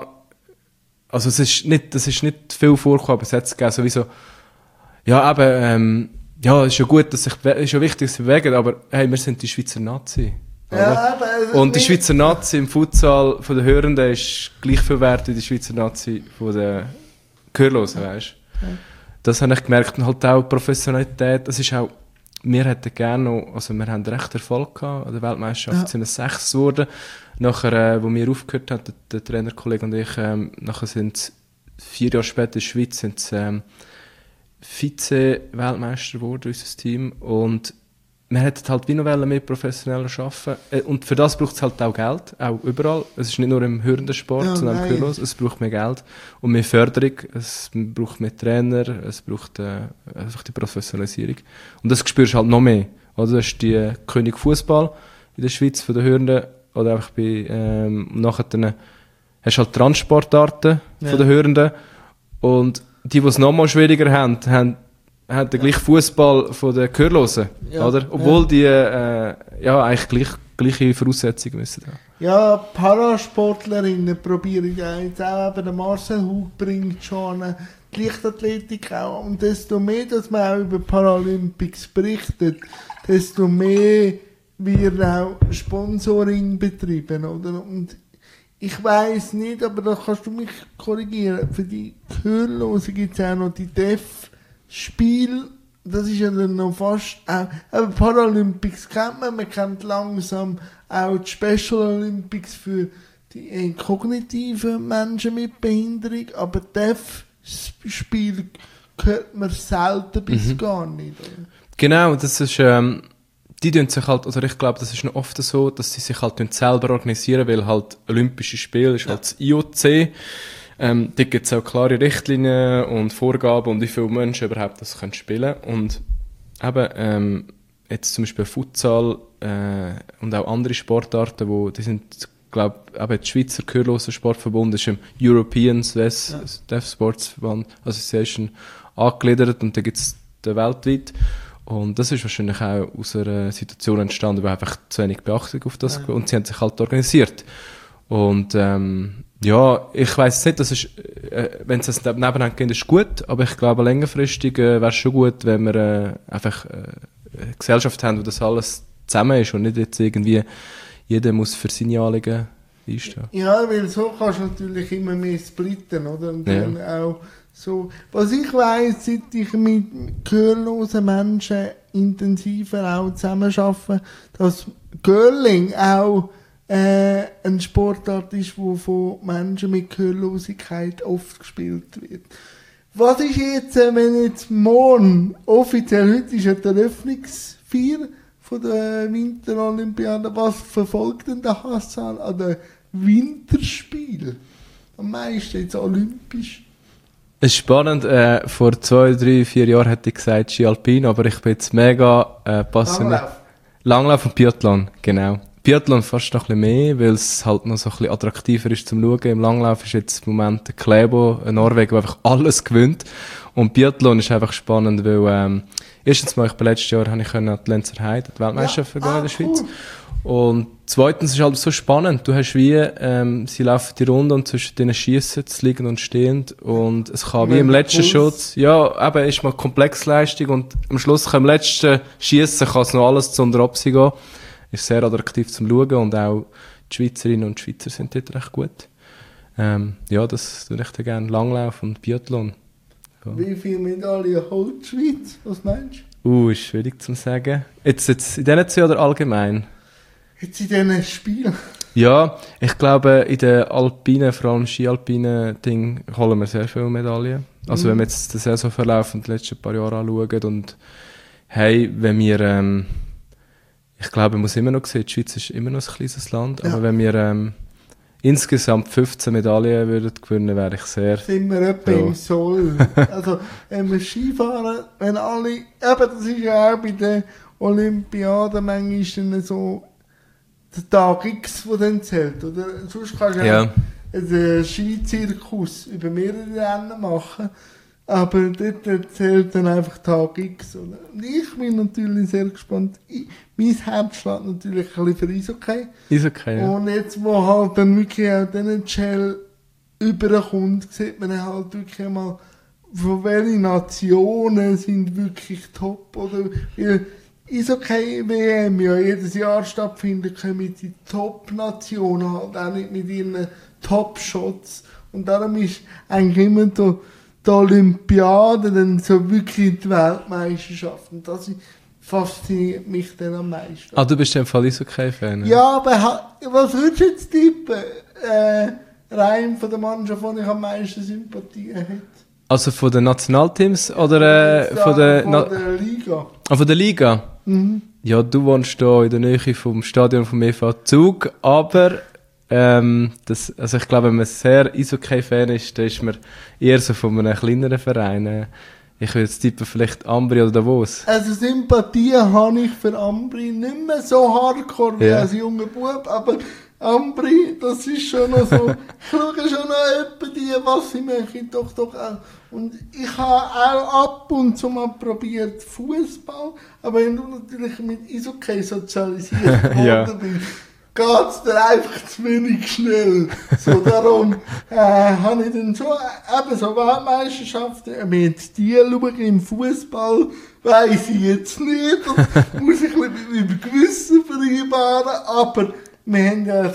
also das ist nicht viel vorgekommen, aber es hat es gegeben, sowieso, ja, eben, ja, ist ja gut, ist ja wichtig, dass sie bewegen, aber hey, wir sind die Schweizer Nazi. Ja, und die Schweizer Nazi im Futsal von den Hörenden ist gleich viel wert wie die Schweizer Nazi von den Gehörlosen, weißt du? Ja. Das habe ich gemerkt. Und halt auch Professionalität, das ist auch, wir hätten gerne noch, also wir haben recht Erfolg gehabt an der Weltmeisterschaft, sind wir 6 geworden. Nachher, wo wir aufgehört haben, der Trainerkollege und ich, nachher sind es 4 Jahre später in der Schweiz, sind es Vize-Weltmeister geworden, unser Team. Und wir hätten halt wie noch mehr professioneller arbeiten. Und für das braucht es halt auch Geld, auch überall. Es ist nicht nur im Hörenden-Sport, sondern auch Gehörlos. Es braucht mehr Geld und mehr Förderung. Es braucht mehr Trainer, es braucht einfach die Professionalisierung. Und das spürst du halt noch mehr. Oder? Das ist die König Fußball in der Schweiz von den Hörenden. Oder einfach nachher dann hast du halt Transportarten von den Hörenden. Und die es noch mal schwieriger haben den gleichen Fußball von den Gehörlosen, oder? Obwohl die eigentlich gleiche Voraussetzungen müssen haben. Ja, Parasportlerinnen probiere ich jetzt auch, eben der Marcel Hug bringt schon die Leichtathletik auch. Und desto mehr, dass man auch über Paralympics berichtet, desto mehr wird auch Sponsoring betrieben, oder? Und ich weiss nicht, aber da kannst du mich korrigieren. Für die Gehörlosen gibt es auch noch die Deaf-Spiele. Das ist ja dann noch fast auch, aber Paralympics kennt man kennt langsam auch die Special Olympics für die kognitiven Menschen mit Behinderung, aber Deaf-Spiele hört man selten bis gar nicht. Oder? Genau, das ist, die tun sich halt, oder ich glaube, das ist noch oft so, dass sie sich halt selber organisieren, weil halt Olympische Spiele ist halt das IOC. Dort gibt es auch klare Richtlinien und Vorgaben und wie viele Menschen überhaupt das können spielen. Und eben, jetzt zum Beispiel Futsal und auch andere Sportarten, die sind, glaube ich, eben die Schweizer Gehörlosen Sportverbund ist im European Deaf Sports Association angegliedert und da gibt es weltweit. Und das ist wahrscheinlich auch aus einer Situation entstanden, wo einfach zu wenig Beachtung auf das und sie haben sich halt organisiert. Und ja, ich weiss nicht, das ist, wenn es das nebeneinander geht, ist gut, aber ich glaube, längerfristig wäre es schon gut, wenn wir einfach eine Gesellschaft haben, wo das alles zusammen ist und nicht jetzt irgendwie jeder muss für seine Anliegen einstehen. Ja, weil so kannst du natürlich immer mehr splitten, oder? Und dann auch so. Was ich weiss, seit ich mit gehörlosen Menschen intensiver auch zusammenarbeite, dass Curling auch ein Sportart ist, wo von Menschen mit Gehörlosigkeit oft gespielt wird. Was ist jetzt, wenn jetzt morgen, offiziell heute ist ja die Eröffnungsfeier von der Winterolympiade, was verfolgt denn der Hassan an den Winterspielen? Am meisten jetzt olympisch. Es ist spannend, vor 2, 3, 4 Jahren hätte ich gesagt Ski Alpin, aber ich bin jetzt mega passioniert. Langlauf und Biathlon, genau. Biathlon fast noch ein bisschen mehr, weil es halt noch so ein bisschen attraktiver ist zum Schauen. Im Langlauf ist jetzt im Moment der Klæbo, ein Norweger, der einfach alles gewinnt. Und Biathlon ist einfach spannend, weil erstens mal, letztes Jahr habe ich an die Lenzer Heide, die Weltmeisterschaft in der Schweiz. Cool. Und zweitens ist halt so spannend. Du hast wie, sie laufen die Runde und zwischen denen schiessen, liegend und stehend. Und es kann wie im letzten Schutz, ja, eben ist mal Komplexleistung und am Schluss kann im letzten Schiessen kann es noch alles zu unter Absi gehen. Ist sehr attraktiv zum Schauen und auch die Schweizerinnen und Schweizer sind dort recht gut. Ja, das tue ich da gerne. Langlauf und Biathlon. Ja. Wie viele Medaillen holt die Schweiz? Was meinst du? Ist schwierig zu sagen. Jetzt in diesen 2 oder allgemein? Jetzt in diesen Spielen? Ja, ich glaube, in den alpinen, vor allem ski-alpinen Ding holen wir sehr viele Medaillen. Also wenn wir jetzt den Saisonverlauf und die letzten paar Jahre anschauen und hey, wenn wir ich glaube, man muss immer noch sehen, die Schweiz ist immer noch ein kleines Land, aber wenn wir insgesamt 15 Medaillen würden gewinnen, wäre ich sehr... Sind wir etwa im Soll. Also, wenn wir Skifahren, wenn alle... Eben, das ist ja auch bei den Olympiaden manchmal so der Tag X, der dann zählt, oder? Sonst kannst du ja einen Skizirkus über mehrere Rennen machen, aber dort zählt dann einfach Tag X. Oder? Und ich bin natürlich sehr gespannt. Mein Herz schlägt natürlich ein bisschen für Eishockey. Eishockey, ja. Und jetzt, wo halt dann wirklich auch diesen Gel überkommt, sieht man halt wirklich mal, von welchen Nationen sind wirklich top. Oder? Weil Eishockey-WM ja jedes Jahr stattfindet, kommen die Top-Nationen halt auch nicht mit ihren Top-Shots. Und darum ist eigentlich immer die Olympiade dann so wirklich die Weltmeisterschaft. Und das fasziniert mich dann am meisten. Du bist im Fall Eishockey-Fan? Ja, aber was würdest du jetzt tippen? Rein von der Mannschaft, die ich am meisten Sympathie hätte. Also von den Nationalteams oder von der Liga? Von der Liga? Mhm. Ja, du wohnst hier in der Nähe vom Stadion vom EV Zug, aber also ich glaube, wenn man sehr Eishockey-Fan ist, dann ist man eher so von einem kleineren Verein. Ich würde jetzt tippen, vielleicht Ambri oder Davos. Also Sympathie habe ich für Ambri nicht mehr so hardcore wie als junger Bub, aber Ambri, das ist schon noch so, ich schaue schon noch etwa die, was sie machen, doch auch. Und ich habe auch ab und zu mal probiert Fußball, aber wenn du natürlich mit Eishockey sozialisiert worden bist, geht es dir einfach zu wenig schnell. So, darum habe ich dann schon eben so Weltmeisterschaften, mit die schauen im Fußball, weiss ich jetzt nicht, das muss ich mit meinem Gewissen vereinbaren, aber wir haben ja ein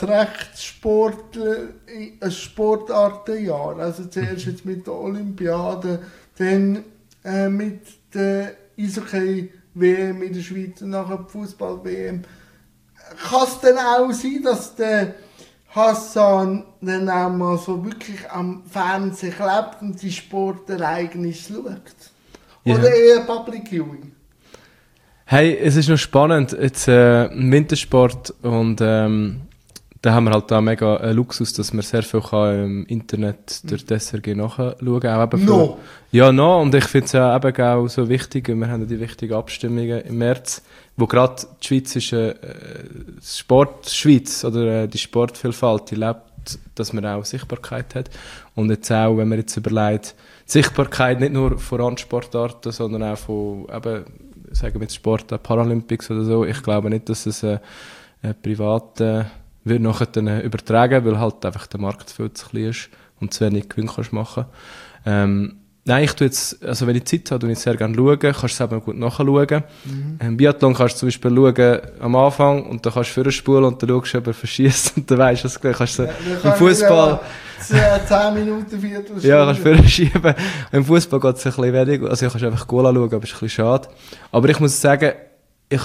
ein Sportartenjahr. Also zuerst jetzt mit der Olympiade, dann mit der Eishockey-WM in der Schweiz und nachher die Fußball-WM. Kann es dann auch sein, dass der Hassan dann auch mal so wirklich am Fernsehen klebt und die Sportereignisse schaut? Oder eher Public Viewing? Hey, es ist noch spannend, jetzt im Wintersport und da haben wir halt da mega Luxus, dass man sehr viel kann im Internet durch das SRG nachschauen kann. No. Ja, no, und ich finde es ja eben auch so wichtig, wir haben ja die wichtigen Abstimmungen im März, wo gerade die Schweiz ist, Sportschweiz oder die Sportvielfalt, die lebt, dass man auch Sichtbarkeit hat. Und jetzt auch, wenn man jetzt überlegt, Sichtbarkeit nicht nur von Randsportarten, sondern auch von, eben, sagen wir jetzt Sport, Paralympics oder so. Ich glaube nicht, dass es privat wird nachher dann übertragen, weil halt einfach der Markt viel zu klein ist und zu wenig Gewinn kannst machen. Nein, ich tue jetzt, also wenn ich Zeit habe, tue ich sehr gerne schauen, kannst du es eben gut nachschauen. Biathlon kannst du zum Beispiel schauen am Anfang und dann kannst du vorspulen und dann schaust du, ob er verschießt und dann weisst du, was du kannst. Im Fußball 10 Minuten, Viertelstunde. Ja, kannst du vorschieben. Im Fußball geht es ein bisschen wenig, also ich kannst einfach Goal anschauen, aber es ist ein bisschen schade. Aber ich muss sagen, ich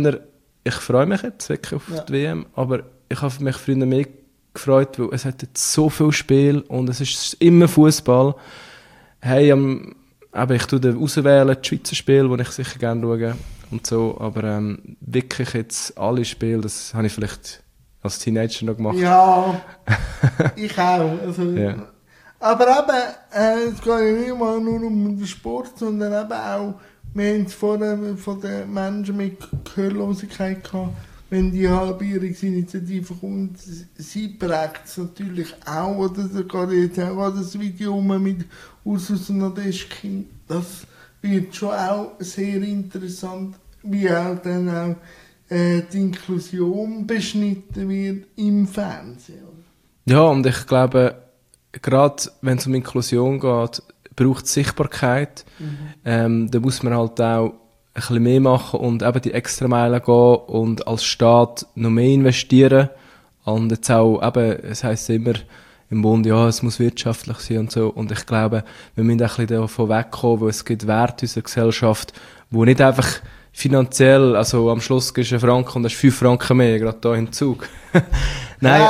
freue mich jetzt wirklich auf die WM, aber ich habe mich früher mehr gefreut, weil es hat jetzt so viel Spiel und es ist immer Fußball. Hey, ich tue dann auswählen, die Schweizer Spiele, die ich sicher gerne schaue und so, aber wirklich jetzt alle Spiele, das habe ich vielleicht als Teenager noch gemacht. Ja, ich auch. Also, ja. Aber eben, es geht ja nicht mal nur um den Sport, sondern eben auch, wir haben es vorhin von den Menschen mit Gehörlosigkeit gehabt, wenn die Halbierungsinitiative kommt, sie prägt es natürlich auch, oder da geht jetzt auch das Video mit Ursus und Nadeschkin, das wird schon auch sehr interessant, wie auch dann auch die Inklusion beschnitten wird im Fernsehen. Ja, und ich glaube, gerade wenn es um Inklusion geht, braucht es Sichtbarkeit. Da muss man halt auch ein bisschen mehr machen und eben die extra Meilen gehen und als Staat noch mehr investieren. Und jetzt auch eben, es heisst immer im Bund, ja, es muss wirtschaftlich sein und so. Und ich glaube, wir müssen ein bisschen davon wegkommen, weil es gibt Werte in unserer Gesellschaft, wo nicht einfach finanziell, also am Schluss gibst du einen Franken und hast 5 Franken mehr, gerade hier im Zug. Nein,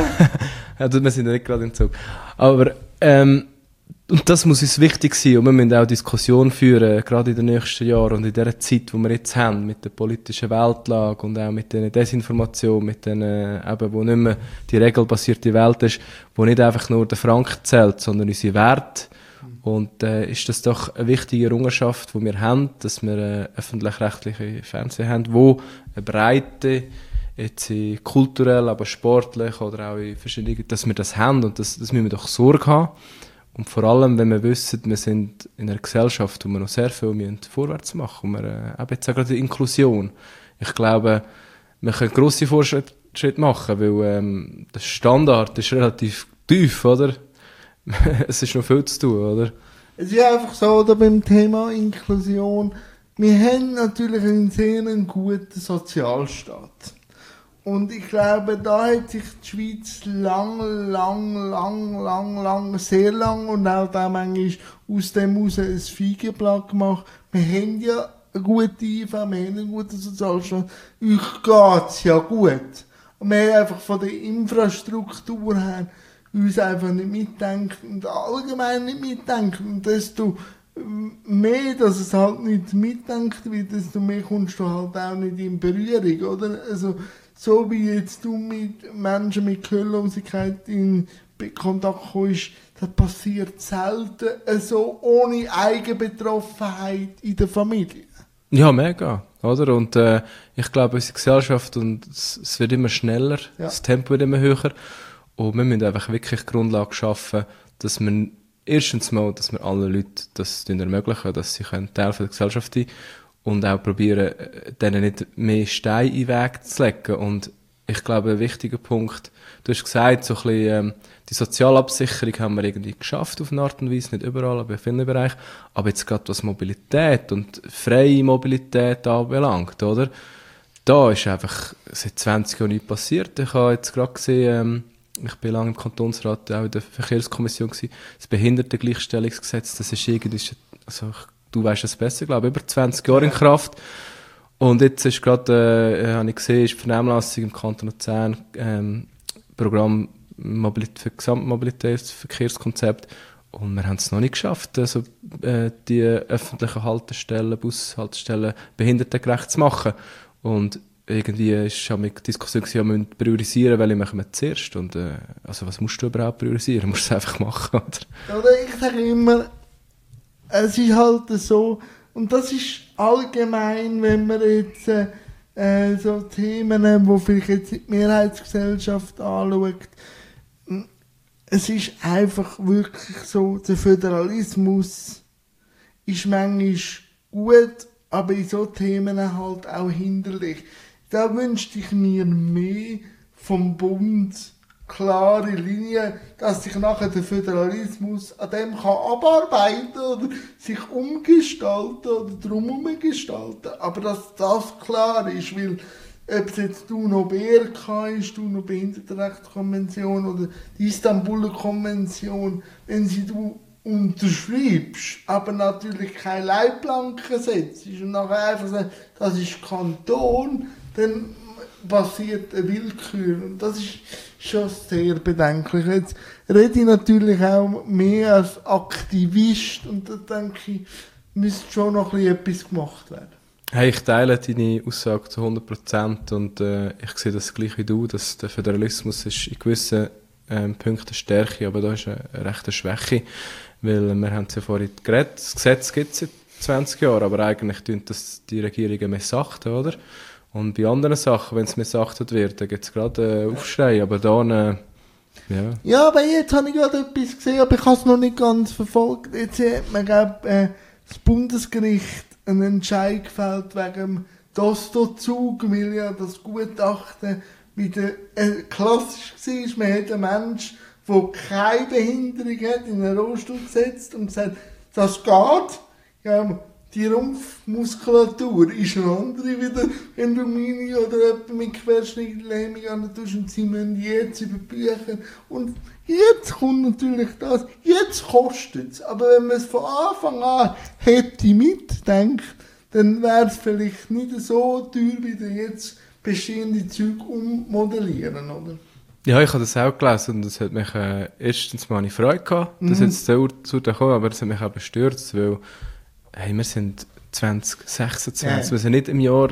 ja, wir sind ja nicht gerade im Zug. Aber, und das muss uns wichtig sein und wir müssen auch Diskussionen führen, gerade in den nächsten Jahren und in der Zeit, die wir jetzt haben, mit der politischen Weltlage und auch mit der Desinformation, mit den, eben, wo nicht mehr die regelbasierte Welt ist, wo nicht einfach nur der Franken zählt, sondern unsere Werte. Und ist das doch eine wichtige Errungenschaft, die wir haben, dass wir öffentlich-rechtliche Fernsehen haben, wo eine breite, jetzt kulturell, aber sportlich oder auch in verschiedenen, dass wir das haben und das müssen wir doch Sorge haben. Und vor allem, wenn wir wissen, wir sind in einer Gesellschaft, wo wir noch sehr viel vorwärts machen müssen. Und wir eben jetzt auch gerade die Inklusion. Ich glaube, wir können grosse Fortschritte machen, weil der Standard ist relativ tief, oder? Es ist noch viel zu tun, oder? Es ist einfach so, oder, beim Thema Inklusion, wir haben natürlich einen sehr guten Sozialstaat. Und ich glaube, da hat sich die Schweiz sehr lang und auch da manchmal aus dem heraus ein Feigenblatt gemacht. Wir haben ja eine gute IV, wir haben einen guten Sozialstaat. Euch geht's ja gut. Und wir haben einfach von der Infrastruktur her uns einfach nicht mitdenken und allgemein nicht mitdenken. Und desto mehr, dass es halt nicht mitdenkt wird, desto mehr kommst du halt auch nicht in Berührung, oder? Also, so wie jetzt du mit Menschen mit Gehörlosigkeit in Kontakt kommst, das passiert selten so ohne Eigenbetroffenheit in der Familie. Ja, mega, oder? Und ich glaube, unsere Gesellschaft, und es wird immer schneller, das Tempo wird immer höher. Und wir müssen einfach wirklich Grundlage schaffen, dass wir erstens mal, dass wir allen Leuten das ermöglichen, dass sie Teil der Gesellschaft sein können. Und auch probieren, denen nicht mehr Steine in den Weg zu legen. Und ich glaube, ein wichtiger Punkt, du hast gesagt, so ein bisschen, die Sozialabsicherung haben wir irgendwie geschafft auf eine Art und Weise, nicht überall, aber in vielen Bereichen. Aber jetzt gerade was Mobilität und freie Mobilität anbelangt, oder? da ist einfach seit 20 Jahren nichts passiert. Ich habe jetzt gerade gesehen, ich bin lange im Kantonsrat, auch in der Verkehrskommission gewesen, das Behindertengleichstellungsgesetz, das ist irgendwie, also du weißt es besser, glaube ich, über 20 Jahre in Kraft. Und jetzt ist gerade, habe ich gesehen, ist die Vernehmlassung im Kanton Luzern, Programm für Gesamtmobilitätsverkehrskonzept. Und wir haben es noch nicht geschafft, also, die öffentlichen Haltestellen, Bushaltestellen behindertengerecht zu machen. Und irgendwie ist auch mit Diskussion gewesen, wir müssen priorisieren, welche machen wir zuerst. Und, also was musst du überhaupt priorisieren? Du musst es einfach machen, oder ich sage immer, es ist halt so, und das ist allgemein, wenn man jetzt so Themen, wo vielleicht jetzt die Mehrheitsgesellschaft anschaut, es ist einfach wirklich so, der Föderalismus ist manchmal gut, aber in so Themen halt auch hinderlich. Da wünschte ich mir mehr vom Bund, klare Linien, dass sich nachher der Föderalismus an dem kann abarbeiten oder sich umgestalten oder drumherum gestalten. Aber dass das klar ist, weil ob es jetzt die UNO-BRK ist, die UNO-Behindertenrechtskonvention oder die Istanbuler Konvention, wenn sie du unterschreibst, aber natürlich keine Leitplanken setzt und nachher einfach sagst, das ist Kanton, dann passiert eine Willkür. Und das ist schon sehr bedenklich. Jetzt rede ich natürlich auch mehr als Aktivist und da denke ich, müsste schon noch etwas gemacht werden. Hey, ich teile deine Aussage zu 100% und ich sehe das gleich wie du, dass der Föderalismus ist in gewissen Punkten Stärke, aber da ist eine rechte Schwäche, weil wir haben es ja vorhin geredet, das Gesetz gibt es seit 20 Jahren, aber eigentlich tun das die Regierungen missachten, oder? Und bei anderen Sachen, wenn es missachtet wird, dann gibt es gerade Aufschrei, aber dann, ja. Ja, aber jetzt habe ich gerade etwas gesehen, aber ich habe es noch nicht ganz verfolgt. Jetzt hat man, das Bundesgericht einen Entscheid gefällt wegen dem Dostozug, weil ja das Gutachten wieder klassisch war. Man hat einen Menschen, der keine Behinderung hat, in einen Rollstuhl gesetzt und gesagt, das geht. Ja, die Rumpfmuskulatur ist eine andere wieder, wenn du meine oder jemanden mit Querschnittlähmung an tust und sie müssen jetzt überbüchen. Und jetzt kommt natürlich das, jetzt kostet es. Aber wenn man es von Anfang an hätte mitdenkt, dann wäre es vielleicht nicht so teuer, wie der jetzt bestehende Zeug ummodellieren, oder? Ja, ich habe das auch gelesen und das hat mich erstens mal eine Freude gehabt, dass jetzt der Urteil kam, aber es hat mich auch bestürzt, weil hey, wir sind 2026, wir sind nicht im Jahr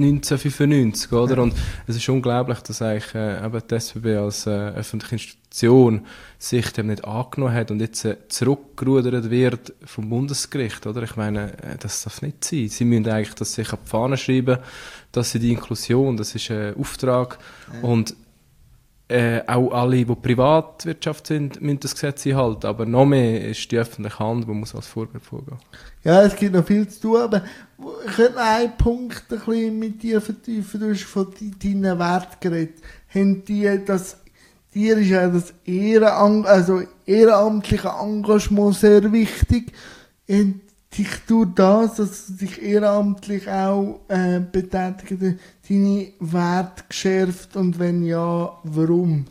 1995, oder? Und es ist unglaublich, dass eigentlich eben die SBB als öffentliche Institution sich dem nicht angenommen hat und jetzt zurückgerudert wird vom Bundesgericht, oder? Ich meine, das darf nicht sein. Sie müssen eigentlich das sich auf die Fahne schreiben, dass sie die Inklusion, das ist ein Auftrag und auch alle, die Privatwirtschaft sind, müssen das Gesetz einhalten. Aber noch mehr ist die öffentliche Hand, die muss als Vorbild vorgehen. Ja, es gibt noch viel zu tun, aber ich könnte noch einen Punkt ein bisschen mit dir vertiefen. Du hast von deinen Werten geredet. Haben dir ist ja das ehrenamtliche Engagement sehr wichtig. Haben dich durch das, dass du dich ehrenamtlich auch betätigt, deine Werte geschärft und wenn ja, warum?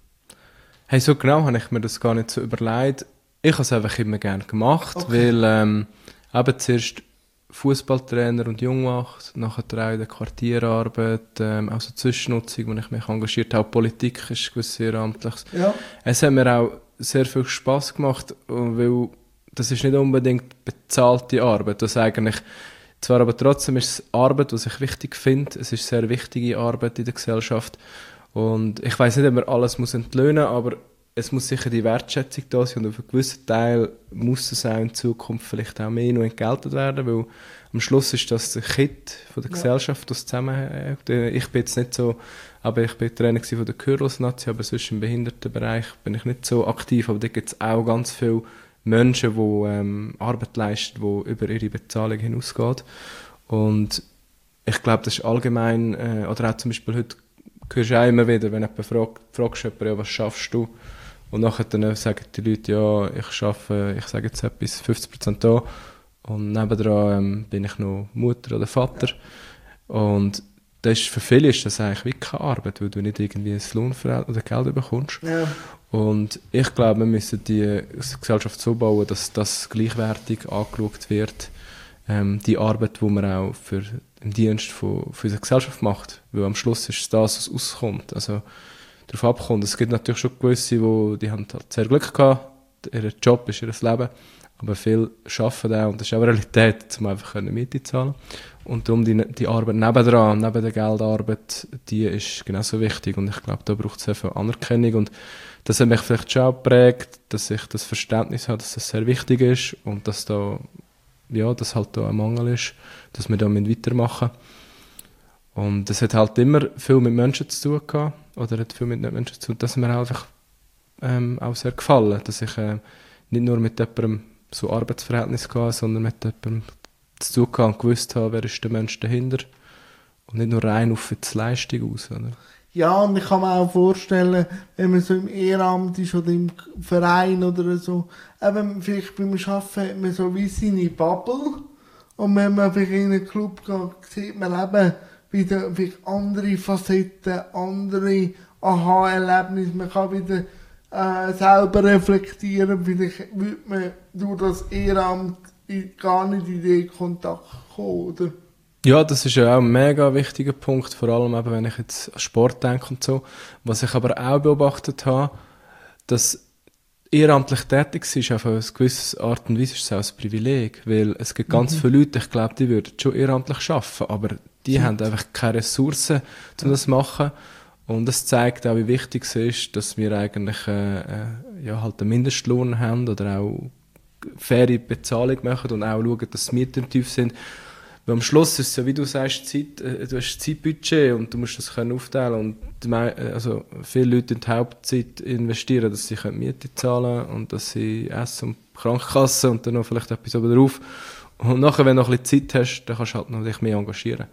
Hey, so genau habe ich mir das gar nicht so überlegt. Ich habe es einfach immer gerne gemacht, weil eben zuerst Fußballtrainer und Jungwacht, nachher auch in der Quartierarbeit, auch so Zwischennutzung, wo ich mich engagiert habe. Auch Politik ist gewiss ehrenamtlich. Ja. Es hat mir auch sehr viel Spass gemacht, weil das ist nicht unbedingt bezahlte Arbeit. Das eigentlich, zwar aber trotzdem ist es Arbeit, was ich wichtig finde. Es ist sehr wichtige Arbeit in der Gesellschaft. Und ich weiss nicht, ob man alles entlöhnen muss, aber es muss sicher die Wertschätzung da sein und auf einen gewissen Teil muss es auch in Zukunft vielleicht auch mehr noch entgeltet werden, weil am Schluss ist das der Kit von der Gesellschaft, das zusammenhängt. Ich bin jetzt nicht so, aber ich bin Trainer von der Kürlos-Nazi, aber sonst im Behindertenbereich bin ich nicht so aktiv, aber da gibt es auch ganz viele Menschen, die Arbeit leisten, die über ihre Bezahlung hinausgeht. Und ich glaube, das ist allgemein, oder auch zum Beispiel heute hörst du auch immer wieder, wenn jemand fragst jemanden, ja, was schaffst du? Und nachher dann sagen die Leute, ja, ich arbeite, ich sage jetzt etwas, 50% da. Und nebendran bin ich noch Mutter oder Vater. Und das ist, für viele ist das eigentlich wirklich keine Arbeit, weil du nicht irgendwie ein Lohnverhältnis oder Geld bekommst. Ja. Und ich glaube, wir müssen die Gesellschaft so bauen, dass das gleichwertig angeschaut wird, die Arbeit, die man auch für im Dienst für unsere Gesellschaft macht. Weil am Schluss ist es das, was auskommt. Also darauf abkommt. Es gibt natürlich schon gewisse, die haben halt sehr Glück gehabt. Ihr Job ist ihr Leben. Aber viele arbeiten auch, und das ist auch eine Realität, um einfach Miete zu zahlen. Und darum die Arbeit nebendran, neben der Geldarbeit, die ist genauso wichtig. Und ich glaube, da braucht es sehr viel Anerkennung. Und das hat mich vielleicht schon auch geprägt, dass ich das Verständnis habe, dass das sehr wichtig ist und dass da, ja, dass halt da ein Mangel ist, dass wir da weitermachen müssen. Und es hat halt immer viel mit Menschen zu tun gehabt, oder hat viel mit Menschen zu tun, dass mir einfach auch sehr gefallen, dass ich nicht nur mit jemandem so Arbeitsverhältnis hatte, sondern mit jemandem zu tun hatte und gewusst habe, wer ist der Mensch dahinter und nicht nur rein auf die Leistung aus. Oder? Ja, und ich kann mir auch vorstellen, wenn man so im Ehrenamt ist oder im Verein oder so, eben vielleicht beim Arbeiten hat man so wie seine Bubble, und wenn man vielleicht in einen Club geht, sieht man eben wieder vielleicht andere Facetten, andere Aha-Erlebnisse, man kann wieder selber reflektieren, vielleicht würde man durch das Ehrenamt gar nicht in den Kontakt kommen, oder? Ja, das ist ja auch ein mega wichtiger Punkt, vor allem eben, wenn ich jetzt an Sport denke und so. Was ich aber auch beobachtet habe, dass ehrenamtlich tätig sein ist auf eine gewisse Art und Weise ist es auch ein Privileg, weil es gibt ganz viele Leute, ich glaube, die würden schon ehrenamtlich arbeiten, aber die haben einfach keine Ressourcen, um das zu machen. Und das zeigt auch, wie wichtig es ist, dass wir eigentlich ja, halt einen Mindestlohn haben oder auch faire Bezahlung machen und auch schauen, dass die Mieten tief sind. Weil am Schluss ist es ja, wie du sagst, Zeit, du hast Zeitbudget und du musst das können aufteilen. Und also viele Leute in die Hauptzeit investieren, dass sie Miete zahlen können und dass sie Essen und Krankenkasse und dann noch vielleicht etwas oben drauf. Und nachher, wenn du noch ein bisschen Zeit hast, dann kannst du halt noch dich mehr engagieren.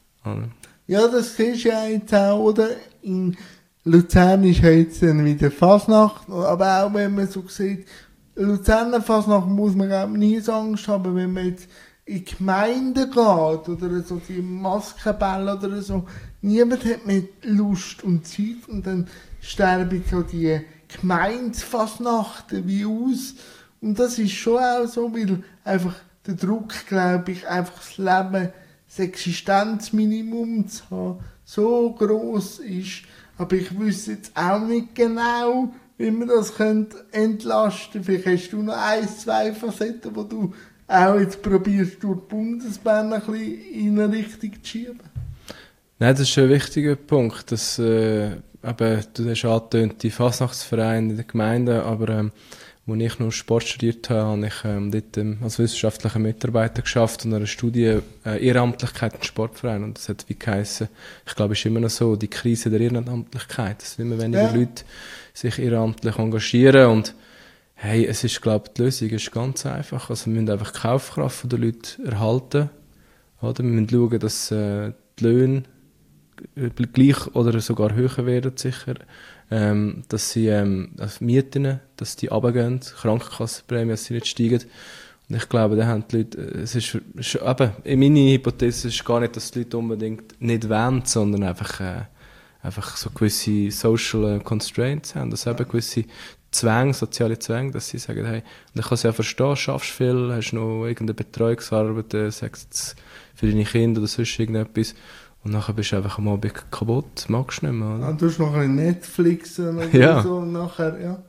Ja, das siehst du ja jetzt auch, oder? In Luzern ist jetzt dann wieder Fasnacht, aber auch wenn man so sieht, Luzerner Fasnacht muss man auch nie so Angst haben, wenn man jetzt in die Gemeinde geht oder so die Maskenbälle oder so. Niemand hat mehr Lust und Zeit und dann sterben so die Gemeindefasnachten wie aus. Und das ist schon auch so, weil einfach der Druck, glaube ich, einfach das Leben, das Existenzminimum zu haben, so gross ist. Aber ich wüsste jetzt auch nicht genau, wie man das entlasten könnte. Vielleicht hast du noch 1, 2 Facetten, wo du auch jetzt probierst, durch die Bundesbahn ein bisschen in eine Richtung zu schieben. Nein, das ist ein wichtiger Punkt. Dass, eben, du hast angetönt, die Fasnachtsvereine in der Gemeinde, aber als ich noch Sport studiert habe, habe ich dort als wissenschaftlicher Mitarbeiter geschafft und eine Studie Ehrenamtlichkeit im Sportverein. Und das hat wie geheissen, ich glaube, es ist immer noch so, die Krise der Ehrenamtlichkeit, dass immer weniger Leute sich ehrenamtlich engagieren. Und hey, es ist, glaube ich, die Lösung ist ganz einfach. Also wir müssen einfach die Kaufkraft der Leute erhalten. Oder? Wir müssen schauen, dass die Löhne gleich oder sogar höher werden, sicher. Dass sie Mieten, dass die runtergehen, Krankenkassenprämien, dass sie nicht steigen. Und ich glaube, da haben die Leute, es ist eben, in meiner Hypothese ist gar nicht, dass die Leute unbedingt nicht wollen, sondern einfach so gewisse Social Constraints haben, dass eben gewisse Zwänge, soziale Zwänge, dass sie sagen, hey, und ich kann es ja verstehen, schaffst viel, hast noch irgendeine Betreuungsarbeit, sagst für deine Kinder oder sonst irgendetwas. Und nachher bist du einfach am Abend kaputt, magst du nicht mehr. Oder? Du hast noch ein Netflix oder so und nachher, ja.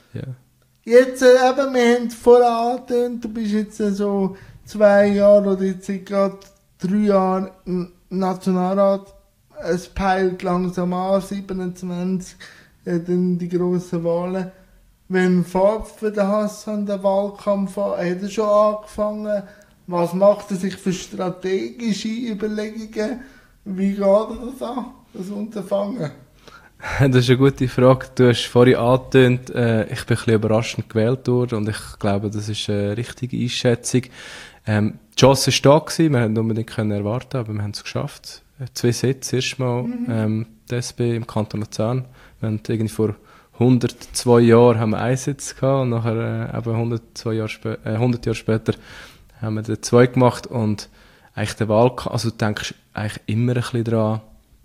Jetzt eben, wir haben vorher angetönt, du bist jetzt so 2 Jahre oder jetzt gerade 3 Jahre Nationalrat. Es peilt langsam an, 27, dann die grossen Wahlen. Wenn fährt für den Hassan der Wahlkampf an? Hat er schon angefangen? Was macht er sich für strategische Überlegungen? Wie geht er das an, das Unterfangen? Das ist eine gute Frage. Du hast vorhin angetönt, ich bin ein bisschen überraschend gewählt worden und ich glaube, das ist eine richtige Einschätzung. Die Chance war da gewesen, wir haben unbedingt erwarten, aber wir haben es geschafft. 2 Sitze, erstmal die SP im Kanton Luzern. Wir haben irgendwie vor 102 Jahren haben wir 1 Sitz gehabt und nachher eben 100 Jahre später haben wir den 2 gemacht und eigentlich der Wahlkampf, also du denkst eigentlich immer ein bisschen dran,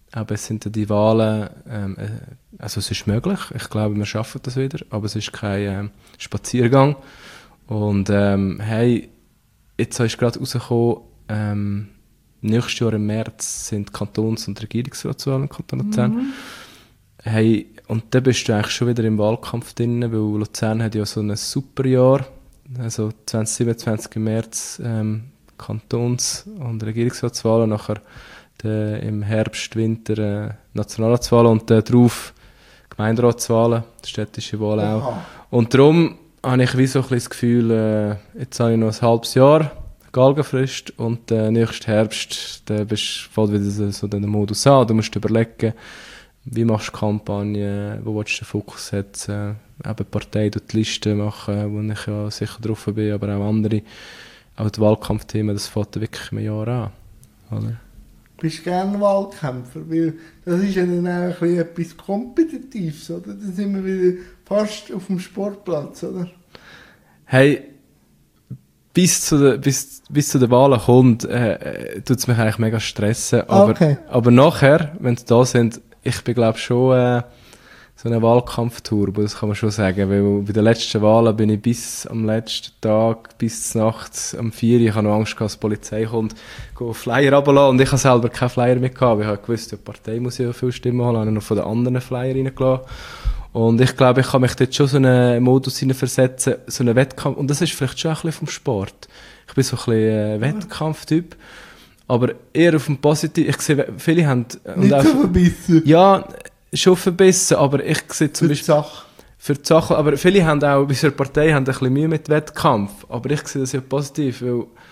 aber es sind die Wahlen, also es ist möglich, ich glaube, wir schaffen das wieder, aber es ist kein Spaziergang. Und hey, jetzt ist gerade rausgekommen, nächstes Jahr im März sind Kantons- und Regierungsratswahlen im Kanton Luzern. Hey, und da bist du eigentlich schon wieder im Wahlkampf drin, weil Luzern hat ja so ein super Jahr, also 2027 im März Kantons- und Regierungsratswahlen, nachher im Herbst, Winter Nationalratswahlen und darauf Gemeinderatswahlen, städtische Wahlen auch. Und darum habe ich wie so ein bisschen das Gefühl, jetzt habe ich noch ein halbes Jahr Galgenfrist und nächsten Herbst fällt wieder so den Modus an. Du musst überlegen, wie machst du Kampagne, wo willst du den Fokus setzen, eben die Partei die Liste machen, wo ich ja sicher drauf bin, aber auch andere. Auch die Wahlkampfthemen, das fängt wirklich im Jahr an. Oder? Bist du gerne Wahlkämpfer? Weil das ist ja dann auch ein bisschen etwas Kompetitives, oder? Da sind wir wieder fast auf dem Sportplatz, oder? Hey, bis zu den Wahlen kommt, tut es mich eigentlich mega stressen. Aber nachher, wenn sie da sind, ich bin glaube schon so eine Wahlkampftour, das kann man schon sagen, weil bei den letzten Wahlen bin ich bis am letzten Tag, bis nachts um 4 Uhr, ich habe noch Angst gehabt, dass die Polizei kommt, Flyer runterlassen und ich habe selber keinen Flyer mehr gehabt, weil ich habe gewusst, die Partei muss ja viele Stimmen holen, habe noch von den anderen Flyer reingelassen. Und ich glaube, ich kann mich dort schon so einen Modus hineinversetzen, so einen Wettkampf, und das ist vielleicht schon ein bisschen vom Sport. Ich bin so ein bisschen Wettkampftyp, aber eher auf dem Positiven. Ich sehe, viele haben... Nicht so verbissen. Ja, schon verbissen, aber ich sehe zum Beispiel... Für die Sache. Aber viele haben auch, bei unserer Partei, haben ein bisschen Mühe mit Wettkampf. Aber ich sehe das ja positiv,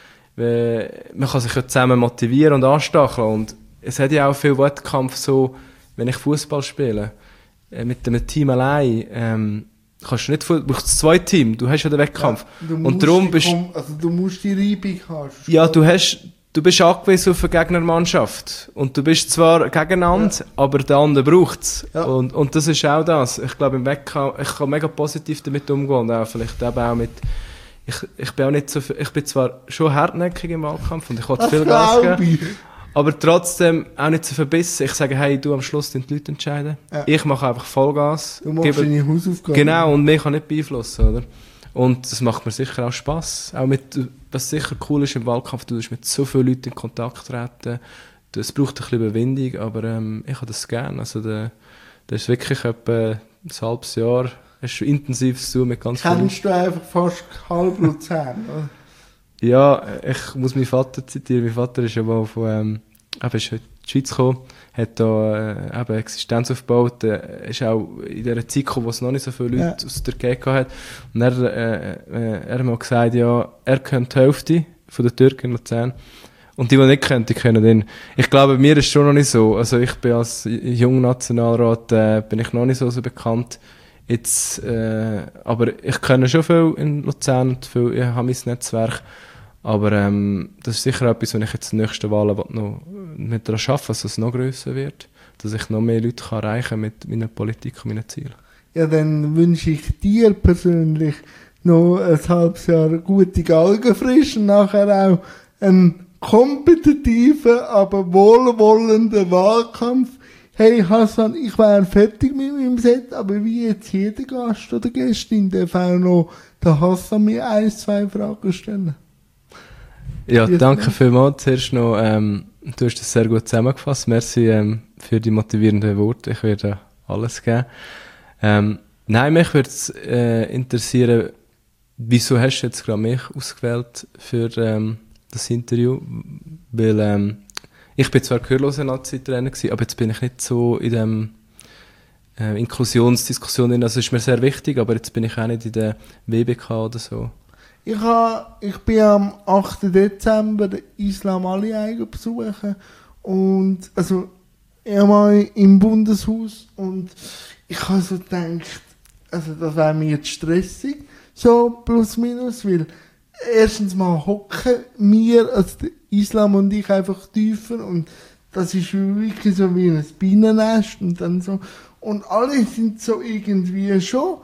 weil man kann sich ja zusammen motivieren und anstacheln. Und es hat ja auch viel Wettkampf so, wenn ich Fußball spiele, mit einem Team allein, kannst du nicht, du brauchst zwei Teams, du hast ja den Wettkampf. Ja, und darum bist du musst die Reibung haben. Ja, du bist angewiesen auf eine Gegnermannschaft. Und du bist zwar gegeneinander, aber der andere braucht es. Ja. Und das ist auch das. Ich glaube, im Wettkampf, ich kann mega positiv damit umgehen. Und auch vielleicht eben auch mit, ich bin auch nicht so, ich bin zwar schon hartnäckig im Wahlkampf und ich will viel Gas geben. Aber trotzdem auch nicht so verbissen. Ich sage, hey, du am Schluss die Leute entscheiden. Ja. Ich mache einfach Vollgas. Du machst deine Hausaufgaben. Genau, und mich kann nicht beeinflussen, oder? Und das macht mir sicher auch Spass. Auch was sicher cool ist im Wahlkampf, du musst mit so vielen Leuten in Kontakt treten. Das braucht ein bisschen Überwindung, aber ich habe das gerne. Also das ist wirklich etwa ein halbes Jahr. Hast du intensives zu mit ganz vielen. Kennst du einfach fast halb Luzern, oder? Ja, ich muss meinen Vater zitieren. Mein Vater ist ja mal ist in die Schweiz gekommen, hat da Existenz aufgebaut, ist auch in dieser Zeit gekommen, wo es noch nicht so viele Leute aus der Türkei gehabt hat. Und er hat mal gesagt, ja, er kennt die Hälfte von den Türken in Luzern. Und die nicht kennen, die kennen ihn. Ich glaube, mir ist schon noch nicht so. Also ich bin als junger Nationalrat bin ich noch nicht so bekannt. Jetzt, aber ich kenne schon viel in Luzern und ich habe mein Netzwerk. Aber das ist sicher etwas, wenn ich jetzt in den nächsten Wahlen noch mit daran arbeite, dass es noch grösser wird, dass ich noch mehr Leute erreichen kann mit meiner Politik und meinen Zielen. Ja, dann wünsche ich dir persönlich noch ein halbes Jahr gute Galgenfrische und nachher auch einen kompetitiven, aber wohlwollenden Wahlkampf. Hey Hassan, ich wäre fertig mit meinem Set, aber wie jetzt jeder Gast oder Gästin darf auch noch der Hassan mir 1-2 Fragen stellen. Ja, danke vielmals. Zuerst noch, du hast das sehr gut zusammengefasst. Merci für die motivierenden Worte. Ich werde alles geben. Nein, mich würde es interessieren, wieso hast du jetzt gerade mich ausgewählt für das Interview? Weil ich bin zwar gehörloser Nazi-Trainer gewesen, aber jetzt bin ich nicht so in dem Inklusionsdiskussion drin. Das ist mir sehr wichtig, aber jetzt bin ich auch nicht in der WBK oder so. Ich bin am 8. Dezember den Islam Ali besuchen und also einmal im Bundeshaus und ich habe so gedacht, also das wäre mir jetzt stressig, so plus minus, weil erstens mal hocken wir, also der Islam und ich einfach tiefer und das ist wirklich so wie ein Bienennest und dann so und alle sind so irgendwie schon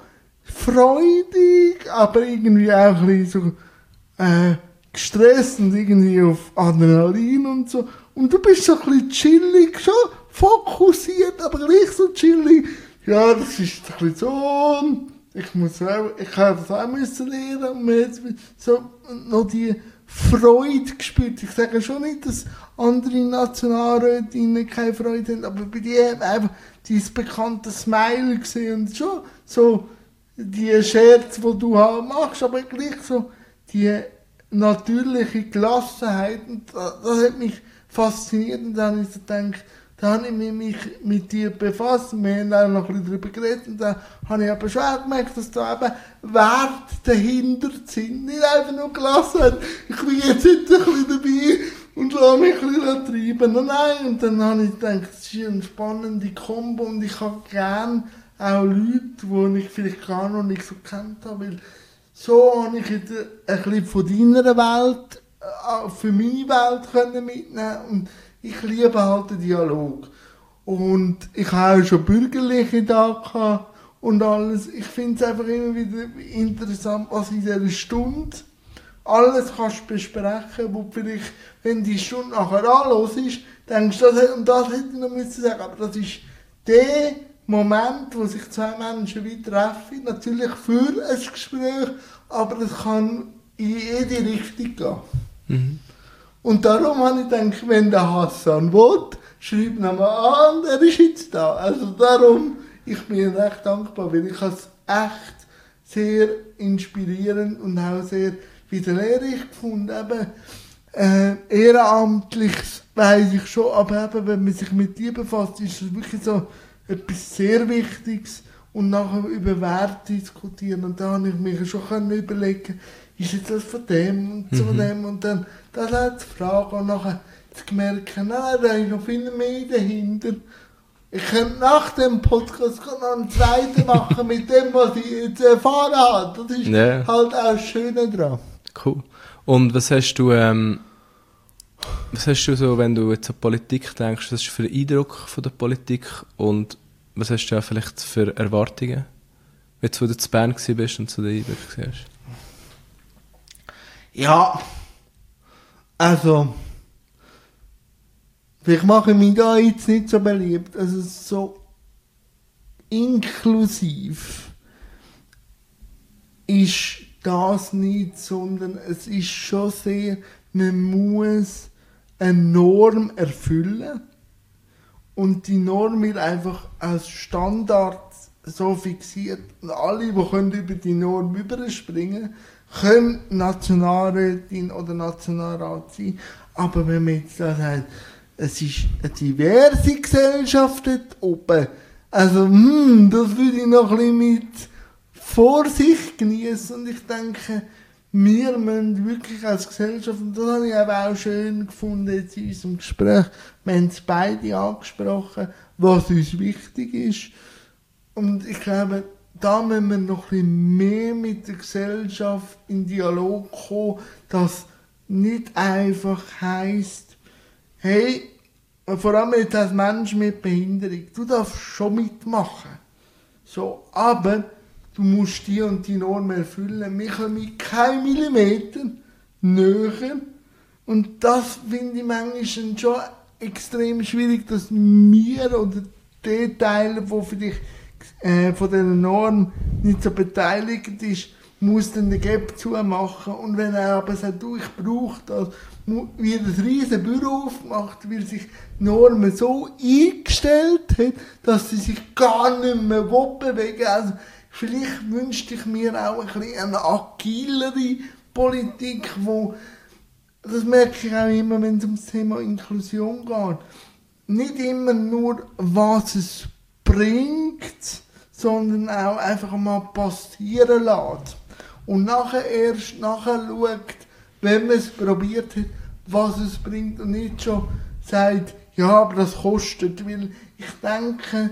freudig, aber irgendwie auch ein bisschen so gestresst und irgendwie auf Adrenalin und so. Und du bist so ein bisschen chillig schon fokussiert, aber gleich so chillig. Ja, das ist ein bisschen so, ich habe das auch müssen lernen und mir jetzt so noch die Freude gespürt. Ich sage schon nicht, dass andere Nationalrätinnen keine Freude haben, aber bei dir einfach dieses bekannte Smile gesehen und schon so die Scherze, die du halt machst, aber gleich so die natürliche Gelassenheit, und das hat mich fasziniert und dann habe ich so gedacht, da habe ich mich mit dir befasst, wir haben auch noch ein bisschen darüber geredet und dann habe ich aber schon auch gemerkt, dass da eben Werte dahinter sind, nicht einfach nur Gelassenheit, ich bin jetzt ein bisschen dabei und lasse mich ein bisschen treiben, nein, und dann habe ich gedacht, das ist eine spannende Kombo und ich habe gerne auch Leute, die ich vielleicht gar noch nicht so kennt habe, weil so habe ich jetzt ein bisschen von deiner Welt für meine Welt können mitnehmen und ich liebe halt den Dialog. Und ich habe auch schon Bürgerliche da gehabt und alles. Ich finde es einfach immer wieder interessant, was in dieser Stunde alles kannst besprechen, wo vielleicht, wenn die Stunde nachher anlos ist, denkst du, das hätte ich noch müssen sagen. Aber das ist der Moment, wo sich zwei Menschen wieder treffen, natürlich für ein Gespräch, aber es kann in jede Richtung gehen. Mhm. Und darum habe ich gedacht, wenn der Hassan will, schreib ihn mal an und er ist jetzt da. Also darum, ich bin recht dankbar, weil ich es echt sehr inspirierend und auch sehr wieder lehrreich gefunden. Eben, ehrenamtliches weiss ich schon, aber eben, wenn man sich mit dir befasst, ist es wirklich so etwas sehr Wichtiges und nachher über Werte diskutieren. Und da habe ich mir schon überlegen, ist jetzt das von dem und so dem und dann das auch zu fragen und nachher zu merken, nein, da ist noch viel mehr dahinter. Ich könnte nach dem Podcast noch einen zweiten machen mit dem, was ich jetzt erfahren habe. Das ist halt auch das Schöne dran. Cool. Und was hast du so, wenn du jetzt an Politik denkst, was ist für einen Eindruck von der Politik und was hast du auch vielleicht für Erwartungen, jetzt wo du zu Bern warst und zu den Eindruck hast? Ja, also, ich mache mich da jetzt nicht so beliebt, also so inklusiv ist das nicht, sondern es ist schon sehr, man muss eine Norm erfüllen und die Norm wird einfach als Standard so fixiert und alle, die können über die Norm überspringen, können Nationalrätin oder Nationalrat sein, aber wenn man jetzt da sagt, es ist eine diverse Gesellschaft dort oben, also das würde ich noch ein bisschen mit Vorsicht genießen und ich denke, wir müssen wirklich als Gesellschaft, und das habe ich auch schön gefunden jetzt in unserem Gespräch, wir haben es beide angesprochen, was uns wichtig ist und ich glaube, da müssen wir noch ein bisschen mehr mit der Gesellschaft in Dialog kommen, dass nicht einfach heisst, hey, vor allem jetzt als Mensch mit Behinderung, du darfst schon mitmachen. So, aber du musst die und die Normen erfüllen. Wir kommen keinen Millimeter näher. Und das finde ich manchmal schon extrem schwierig, dass wir oder die Teile, die vielleicht von dieser Norm nicht so beteiligt ist, muss dann den Gap zumachen. Und wenn er aber sagt, du, ich brauche das, wird ein riesen Büro aufgemacht, weil sich die Norm so eingestellt hat, dass sie sich gar nicht mehr bewegen. Also vielleicht wünschte ich mir auch ein bisschen eine agilere Politik, wo, das merke ich auch immer, wenn es um das Thema Inklusion geht, nicht immer nur, was es bringt, sondern auch einfach mal passieren lässt. Und erst nachher schaut, wenn man es probiert hat, was es bringt und nicht schon sagt, ja, aber das kostet, weil ich denke,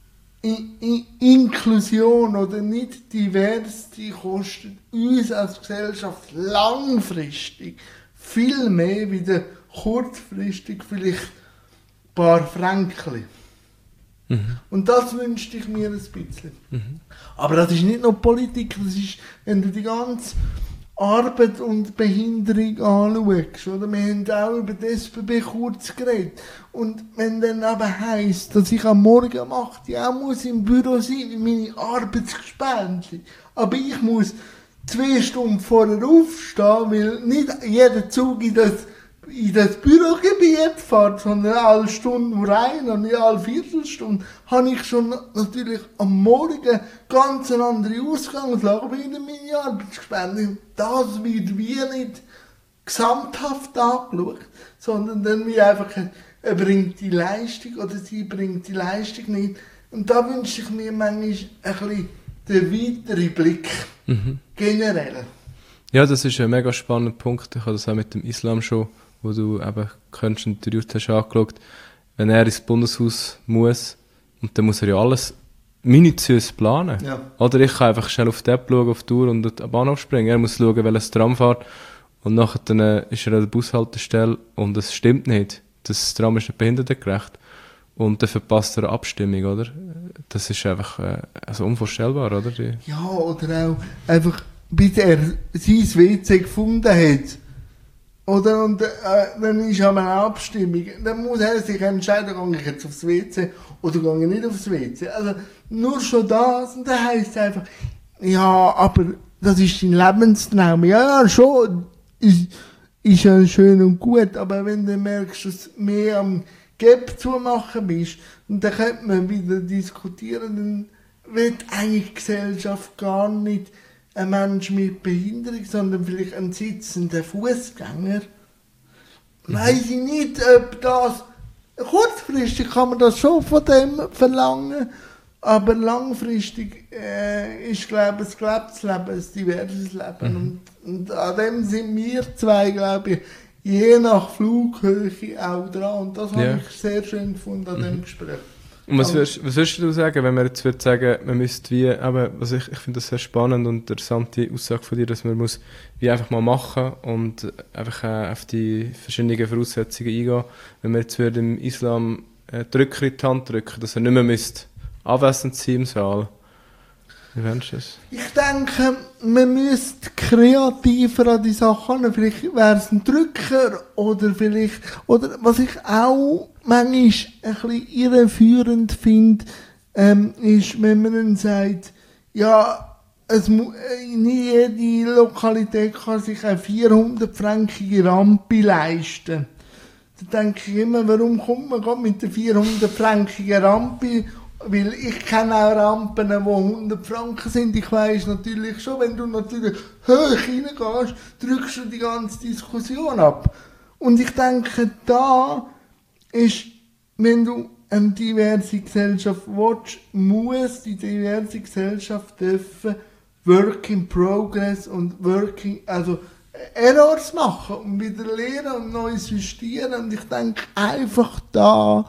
Inklusion oder nicht divers, die kostet uns als Gesellschaft langfristig viel mehr wie kurzfristig vielleicht ein paar Franken. Mhm. Und das wünschte ich mir ein bisschen. Mhm. Aber das ist nicht nur Politik, das ist, wenn du die ganze Arbeit und Behinderung anschaust, oder? Wir haben auch über die SBB kurz geredet. Und wenn dann aber heisst, dass ich am Morgen um 8 Uhr auch muss im Büro sein, wie meine Arbeitsgespensli, aber ich muss 2 Stunden vorher aufstehen, weil nicht jeder Zug in das Bürogebiet fährt, sondern alle Stunden rein und nicht alle Viertelstunde, habe ich schon natürlich am Morgen ganz eine andere Ausgangslage wie meine Arbeitsgespende. Das wird wie nicht gesamthaft angeschaut, sondern dann wie einfach, er bringt die Leistung oder sie bringt die Leistung nicht. Und da wünsche ich mir manchmal ein bisschen den weiteren Blick, generell. Ja, das ist ein mega spannender Punkt. Ich habe das auch mit dem Islam schon, wo du eben kennst und den Jut hast angeschaut. Wenn er ins Bundeshaus muss, und dann muss er ja alles minutiös planen. Ja. Oder ich kann einfach schnell auf die App schauen, auf die Tour und an den Bahnhof springen. Er muss schauen, welches Tram fährt. Und nachher dann, ist er an der Bushaltestelle und es stimmt nicht. Das Tram ist nicht behindertengerecht. Und dann verpasst er eine Abstimmung, oder? Das ist einfach also unvorstellbar, oder? Ja, oder auch einfach, bis er sein WC gefunden hat. Oder? Und dann ist aber eine Abstimmung. Dann muss er sich entscheiden, gehe ich jetzt aufs WC oder gehe ich nicht aufs WC. Also nur schon das. Und dann heisst es einfach, ja, aber das ist dein Lebenstraum. Ja, schon, ist ja schön und gut. Aber wenn du merkst, dass du mehr am Gap zumachen bist, und dann könnte man wieder diskutieren, dann wird eigentlich die Gesellschaft gar nicht ein Mensch mit Behinderung, sondern vielleicht ein sitzender Fußgänger. Weiss ich nicht, ob das, kurzfristig kann man das schon von dem verlangen, aber langfristig ist, glaube ich, das Leben ein diverses Leben. Und an dem sind wir zwei, glaube ich, je nach Flughöhe auch dran. Und das habe ich sehr schön gefunden an dem Gespräch. Und was würdest du sagen, wenn man jetzt würde sagen, man müsste wie, aber was ich finde das sehr spannend und interessante Aussage von dir, dass man muss wie einfach mal machen und einfach auf die verschiedenen Voraussetzungen eingehen. Wenn man jetzt würde im Islam Drücker in die Hand drücken, dass er nicht mehr müsste anwesend sein im Saal. Wie fändest du das? Ich denke, man müsste kreativer an die Sachen ran. Vielleicht wäre es ein Drücker oder vielleicht, oder was ich auch manchmal ein bisschen irreführend finde, ist, wenn man dann sagt, ja, nicht jede Lokalität kann sich eine 400-fränkige Rampe leisten. Da denke ich immer, warum kommt man gerade mit der 400-fränkigen Rampe? Weil ich kenne auch Rampen, die 100 Franken sind. Ich weiss natürlich schon, wenn du natürlich hoch reingehst, drückst du die ganze Diskussion ab. Und ich denke, da ist, wenn du eine diverse Gesellschaft willst, muss die diverse Gesellschaft dürfen Work in Progress und also Errors machen und wieder lernen und neu justieren. Und ich denke einfach da,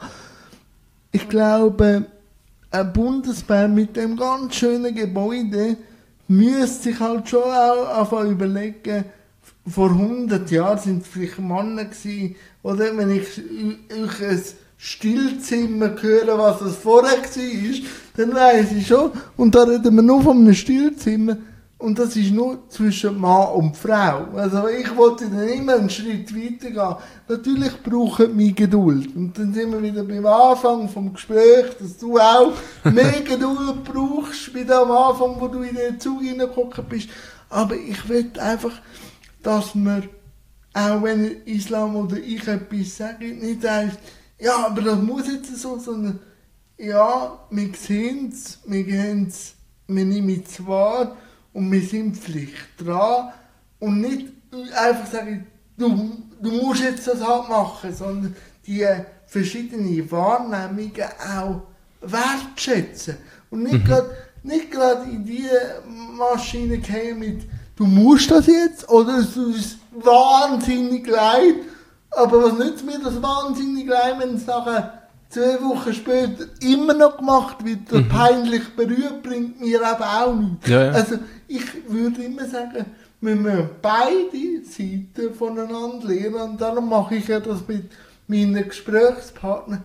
ich glaube, ein Bundesbahn mit dem ganz schönen Gebäude müsste sich halt schon auch anfangen überlegen, vor 100 Jahren sind es vielleicht Männer gewesen, oder wenn ich ein Stillzimmer höre, was das vorher war, dann weiss ich schon, und da reden wir nur von einem Stillzimmer, und das ist nur zwischen Mann und Frau. Also ich wollte dann immer einen Schritt weiter gehen. Natürlich brauchen wir Geduld. Und dann sind wir wieder beim Anfang vom Gespräch, dass du auch mehr Geduld brauchst, wie am Anfang, wo du in den Zug hineingekommen bist. Aber ich will einfach, dass man, auch wenn Islam oder ich etwas sage, nicht sagt, ja, aber das muss jetzt so, sondern ja, wir sehen es, wir nehmen es wahr, und wir sind vielleicht dran und nicht einfach sagen, du musst jetzt das halt machen, sondern die verschiedenen Wahrnehmungen auch wertschätzen. Und nicht gerade in die Maschine gehen mit, du musst das jetzt, oder es ist wahnsinnig leid, aber was nützt mir das wahnsinnig leid, wenn es nachher 2 Wochen später immer noch gemacht wird, das peinlich berührt, bringt mir aber auch nichts. Ja. Also ich würde immer sagen, wir müssen beide Seiten voneinander lernen, und darum mache ich ja das mit meinen Gesprächspartnern.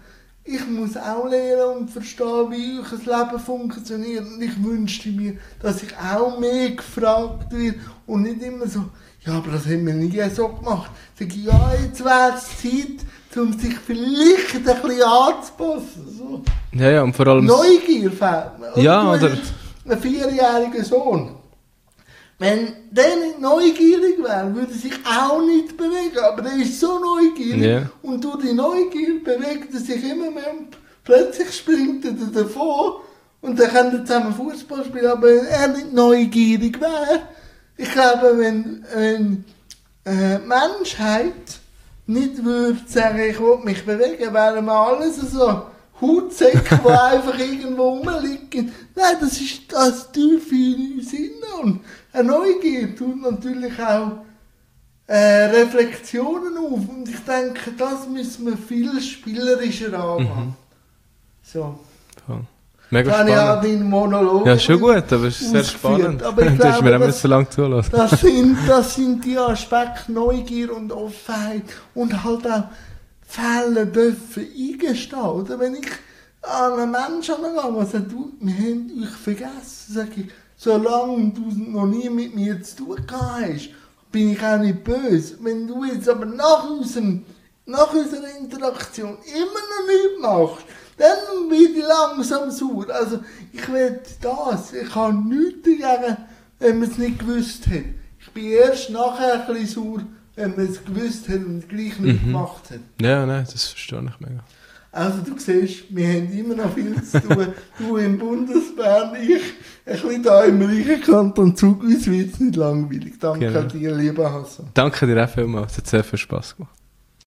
ich muss auch lernen und verstehen, wie euer Leben funktioniert. Und ich wünschte mir, dass ich auch mehr gefragt werde und nicht immer so, ja, aber das haben wir nie so gemacht. Sag ich, ja, jetzt wäre es Zeit, um sich vielleicht ein bisschen anzupassen. So. Ja, und vor allem... Neugier fehlt mir. Ja, du oder... hast einen 4-jährigen Sohn. Wenn der nicht neugierig wäre, würde er sich auch nicht bewegen. Aber der ist so neugierig. Yeah. Und durch die Neugier bewegt er sich immer mehr. Und plötzlich springt er davon. Und dann können wir zusammen Fußball spielen. Aber wenn er nicht neugierig wäre, ich glaube, wenn die Menschheit nicht würde sagen, ich will mich bewegen, wären wir alles so Hautsäcke, die einfach irgendwo rumliegen. Nein, das ist das Tiefe in uns innen. Und eine Neugier tut natürlich auch Reflexionen auf. Und ich denke, das müssen wir viel spielerischer anmachen. So. Ja. Mega Dann spannend. ja deinen Monolog. Ja, schon gut, aber es ist sehr ausgeführt. spannend. Aber ich Du hast mir glaube, auch so lange zulassen. das sind die Aspekte Neugier und Offenheit und halt auch Fehler dürfen eingestehen. Oder wenn ich an einen Menschen angehe, der sagt, du, wir haben euch vergessen, sage ich, solange du noch nie mit mir zu tun gehabt hast, bin ich auch nicht böse. Wenn du jetzt aber nach unserer Interaktion immer noch nichts machst, dann werde ich langsam sauer. Also ich will das. Ich habe nichts dagegen, wenn man es nicht gewusst hat. Ich bin erst nachher ein bisschen sauer, wenn man es gewusst hat und gleich nicht gemacht hat. Ja, nein, das verstehe ich mega. Also du siehst, wir haben immer noch viel zu tun. Du im Bundesbern, ich ein bisschen da im reichen Kanton Zug. Uns wird es nicht langweilig. Danke Genau. dir, lieber Hassan. Danke dir auch vielmals, es hat sehr viel Spass gemacht.